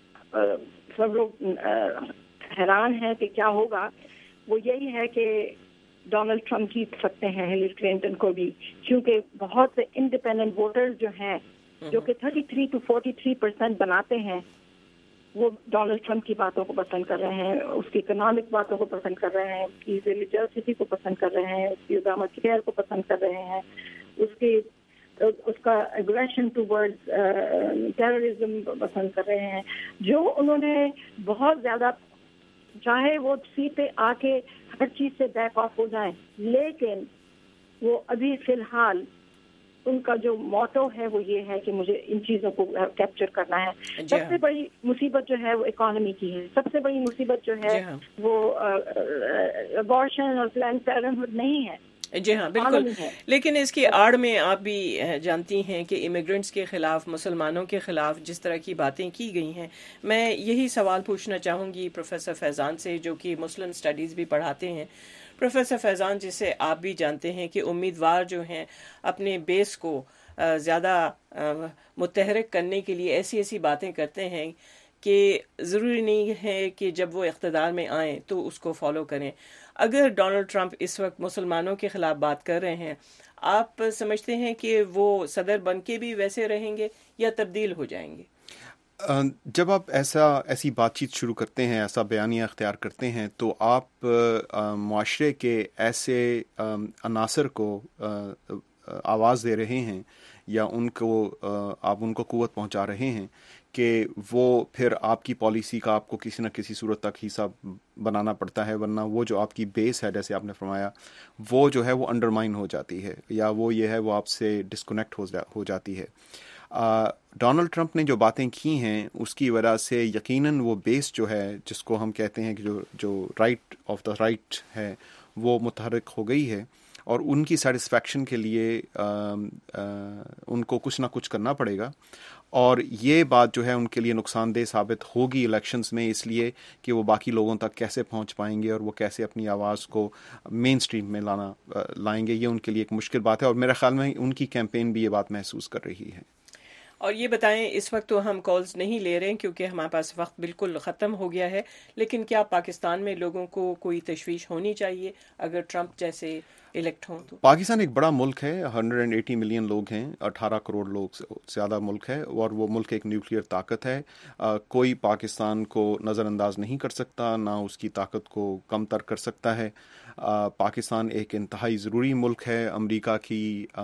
سب لوگ حیران ہیں کہ کیا ہوگا، وہ یہی ہے کہ ڈونلڈ ٹرمپ جیت سکتے ہیں ہلیری کلنٹن کو بھی، کیونکہ بہت سے انڈیپینڈنٹ ووٹرز جو ہیں جو کہ thirty three two forty three percent بناتے ہیں، وہ ڈونلڈ ٹرمپ کی باتوں کو پسند کر رہے ہیں، اس کی اکنامک باتوں کو پسند کر رہے ہیں، اس کی ریلیجیسٹی کو پسند کر رہے ہیں، اس کی اوباما کیئر کو پسند کر رہے ہیں، اس کی اس کا اگریشن ٹو ورڈز ٹیررزم پسند کر رہے ہیں، جو انہوں نے بہت زیادہ چاہے وہ سیٹ پہ آ کے ہر چیز سے بیک آف ہو جائیں، لیکن وہ ابھی فی الحال ان کا جو موٹو ہے وہ یہ ہے کہ مجھے ان چیزوں کو کیپچر کرنا ہے۔ سب سے بڑی مصیبت جو ہے وہ اکانومی کی ہے، سب سے بڑی مصیبت جو ہے وہ ابارشن اور پلانڈ پیرنٹہڈ نہیں ہے۔ جی ہاں بالکل، لیکن اس کی آڑ میں آپ بھی جانتی ہیں کہ امیگرنٹس کے خلاف، مسلمانوں کے خلاف جس طرح کی باتیں کی گئی ہیں، میں یہی سوال پوچھنا چاہوں گی پروفیسر فیضان سے جو کہ مسلم اسٹڈیز بھی پڑھاتے ہیں۔ پروفیسر فیضان، جسے آپ بھی جانتے ہیں کہ امیدوار جو ہیں اپنے بیس کو زیادہ متحرک کرنے کے لیے ایسی ایسی باتیں کرتے ہیں کہ ضروری نہیں ہے کہ جب وہ اقتدار میں آئیں تو اس کو فالو کریں۔ اگر ڈونلڈ ٹرمپ اس وقت مسلمانوں کے خلاف بات کر رہے ہیں، آپ سمجھتے ہیں کہ وہ صدر بن کے بھی ویسے رہیں گے یا تبدیل ہو جائیں گے؟ جب آپ ایسا ایسی بات چیت شروع کرتے ہیں، ایسا بیانیہ اختیار کرتے ہیں، تو آپ معاشرے کے ایسے عناصر کو آواز دے رہے ہیں یا ان کو آپ ان کو قوت پہنچا رہے ہیں کہ وہ پھر آپ کی پالیسی کا آپ کو کسی نہ کسی صورت تک حصہ بنانا پڑتا ہے، ورنہ وہ جو آپ کی بیس ہے جیسے آپ نے فرمایا وہ جو ہے وہ انڈرمائن ہو جاتی ہے یا وہ یہ ہے وہ آپ سے ڈسکنیکٹ ہو جاتی ہے۔ ڈونلڈ ٹرمپ نے جو باتیں کی ہیں اس کی وجہ سے یقیناً وہ بیس جو ہے جس کو ہم کہتے ہیں کہ جو جو رائٹ آف دا رائٹ ہے وہ متحرک ہو گئی ہے، اور ان کی سیٹسفیکشن کے لیے آ, آ, ان کو کچھ نہ کچھ کرنا پڑے گا، اور یہ بات جو ہے ان کے لیے نقصان دہ ثابت ہوگی الیکشنز میں، اس لیے کہ وہ باقی لوگوں تک کیسے پہنچ پائیں گے اور وہ کیسے اپنی آواز کو مین اسٹریم میں لانا لائیں گے، یہ ان کے لیے ایک مشکل بات ہے، اور میرے خیال میں ان کی کیمپین بھی یہ بات محسوس کر رہی ہے۔ اور یہ بتائیں، اس وقت تو ہم کالز نہیں لے رہے ہیں کیونکہ ہمارے پاس وقت بالکل ختم ہو گیا ہے، لیکن کیا پاکستان میں لوگوں کو کوئی تشویش ہونی چاہیے اگر ٹرمپ جیسے الیکٹ ہوں تو؟ پاکستان ایک بڑا ملک ہے، ہنڈریڈ اینڈ ایٹی ملین لوگ ہیں، اٹھارہ کروڑ لوگ زیادہ ملک ہے، اور وہ ملک ایک نیوکلیئر طاقت ہے، کوئی پاکستان کو نظر انداز نہیں کر سکتا، نہ اس کی طاقت کو کم تر کر سکتا ہے۔ پاکستان ایک انتہائی ضروری ملک ہے امریکہ کی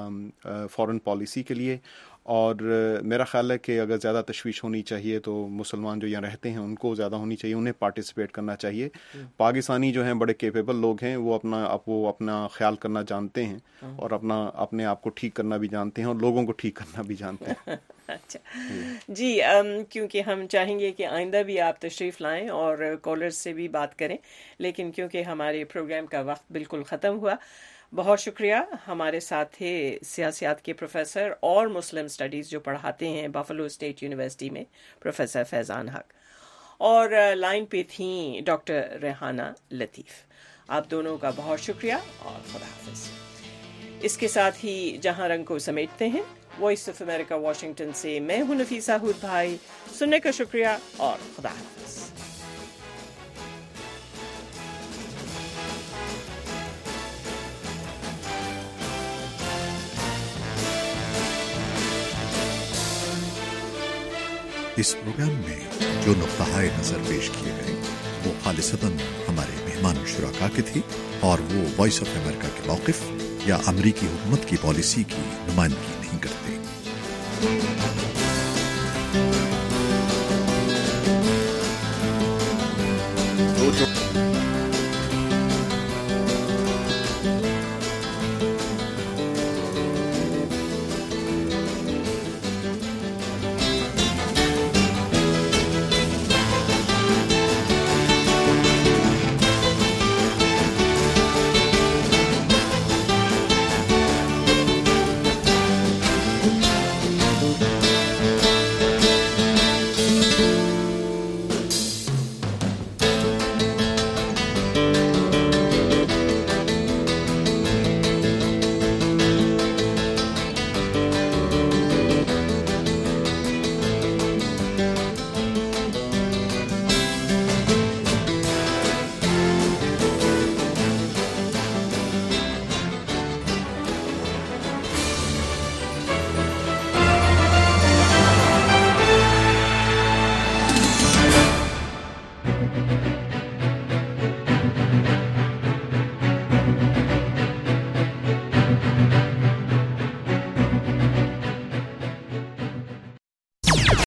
فارن پالیسی کے لیے، اور میرا خیال ہے کہ اگر زیادہ تشویش ہونی چاہیے تو مسلمان جو یہاں رہتے ہیں ان کو زیادہ ہونی چاہیے، انہیں پارٹیسپیٹ کرنا چاہیے۔ پاکستانی جو ہیں بڑے کیپیبل لوگ ہیں، وہ اپنا وہ اپنا خیال کرنا جانتے ہیں اور اپنا اپنے آپ کو ٹھیک کرنا بھی جانتے ہیں اور لوگوں کو ٹھیک کرنا بھی جانتے ہیں۔ اچھا جی، کیونکہ ہم چاہیں گے کہ آئندہ بھی آپ تشریف لائیں اور کالرز سے بھی بات کریں، لیکن کیونکہ ہمارے پروگرام کا وقت بالکل ختم ہوا، بہت شکریہ۔ ہمارے ساتھ تھے سیاسیات کے پروفیسر اور مسلم اسٹڈیز جو پڑھاتے ہیں بفلو اسٹیٹ یونیورسٹی میں، پروفیسر فیضان حق، اور لائن پہ تھیں ڈاکٹر ریحانہ لطیف۔ آپ دونوں کا بہت شکریہ اور خدا حافظ۔ اس کے ساتھ ہی جہاں رنگ کو سمیٹتے ہیں، وائس آف امریکہ واشنگٹن سے میں ہوں نفیسہ ہود بھائی، سننے کا شکریہ اور خدا حافظ۔ اس پروگرام میں جو نقطۂ نظر پیش کیے گئے وہ خالصتاً ہمارے مہمان شرکا کے تھے، اور وہ وائس آف امریکہ کے موقف یا امریکی حکومت کی پالیسی کی نمائندگی نہیں کرتے۔ جو جو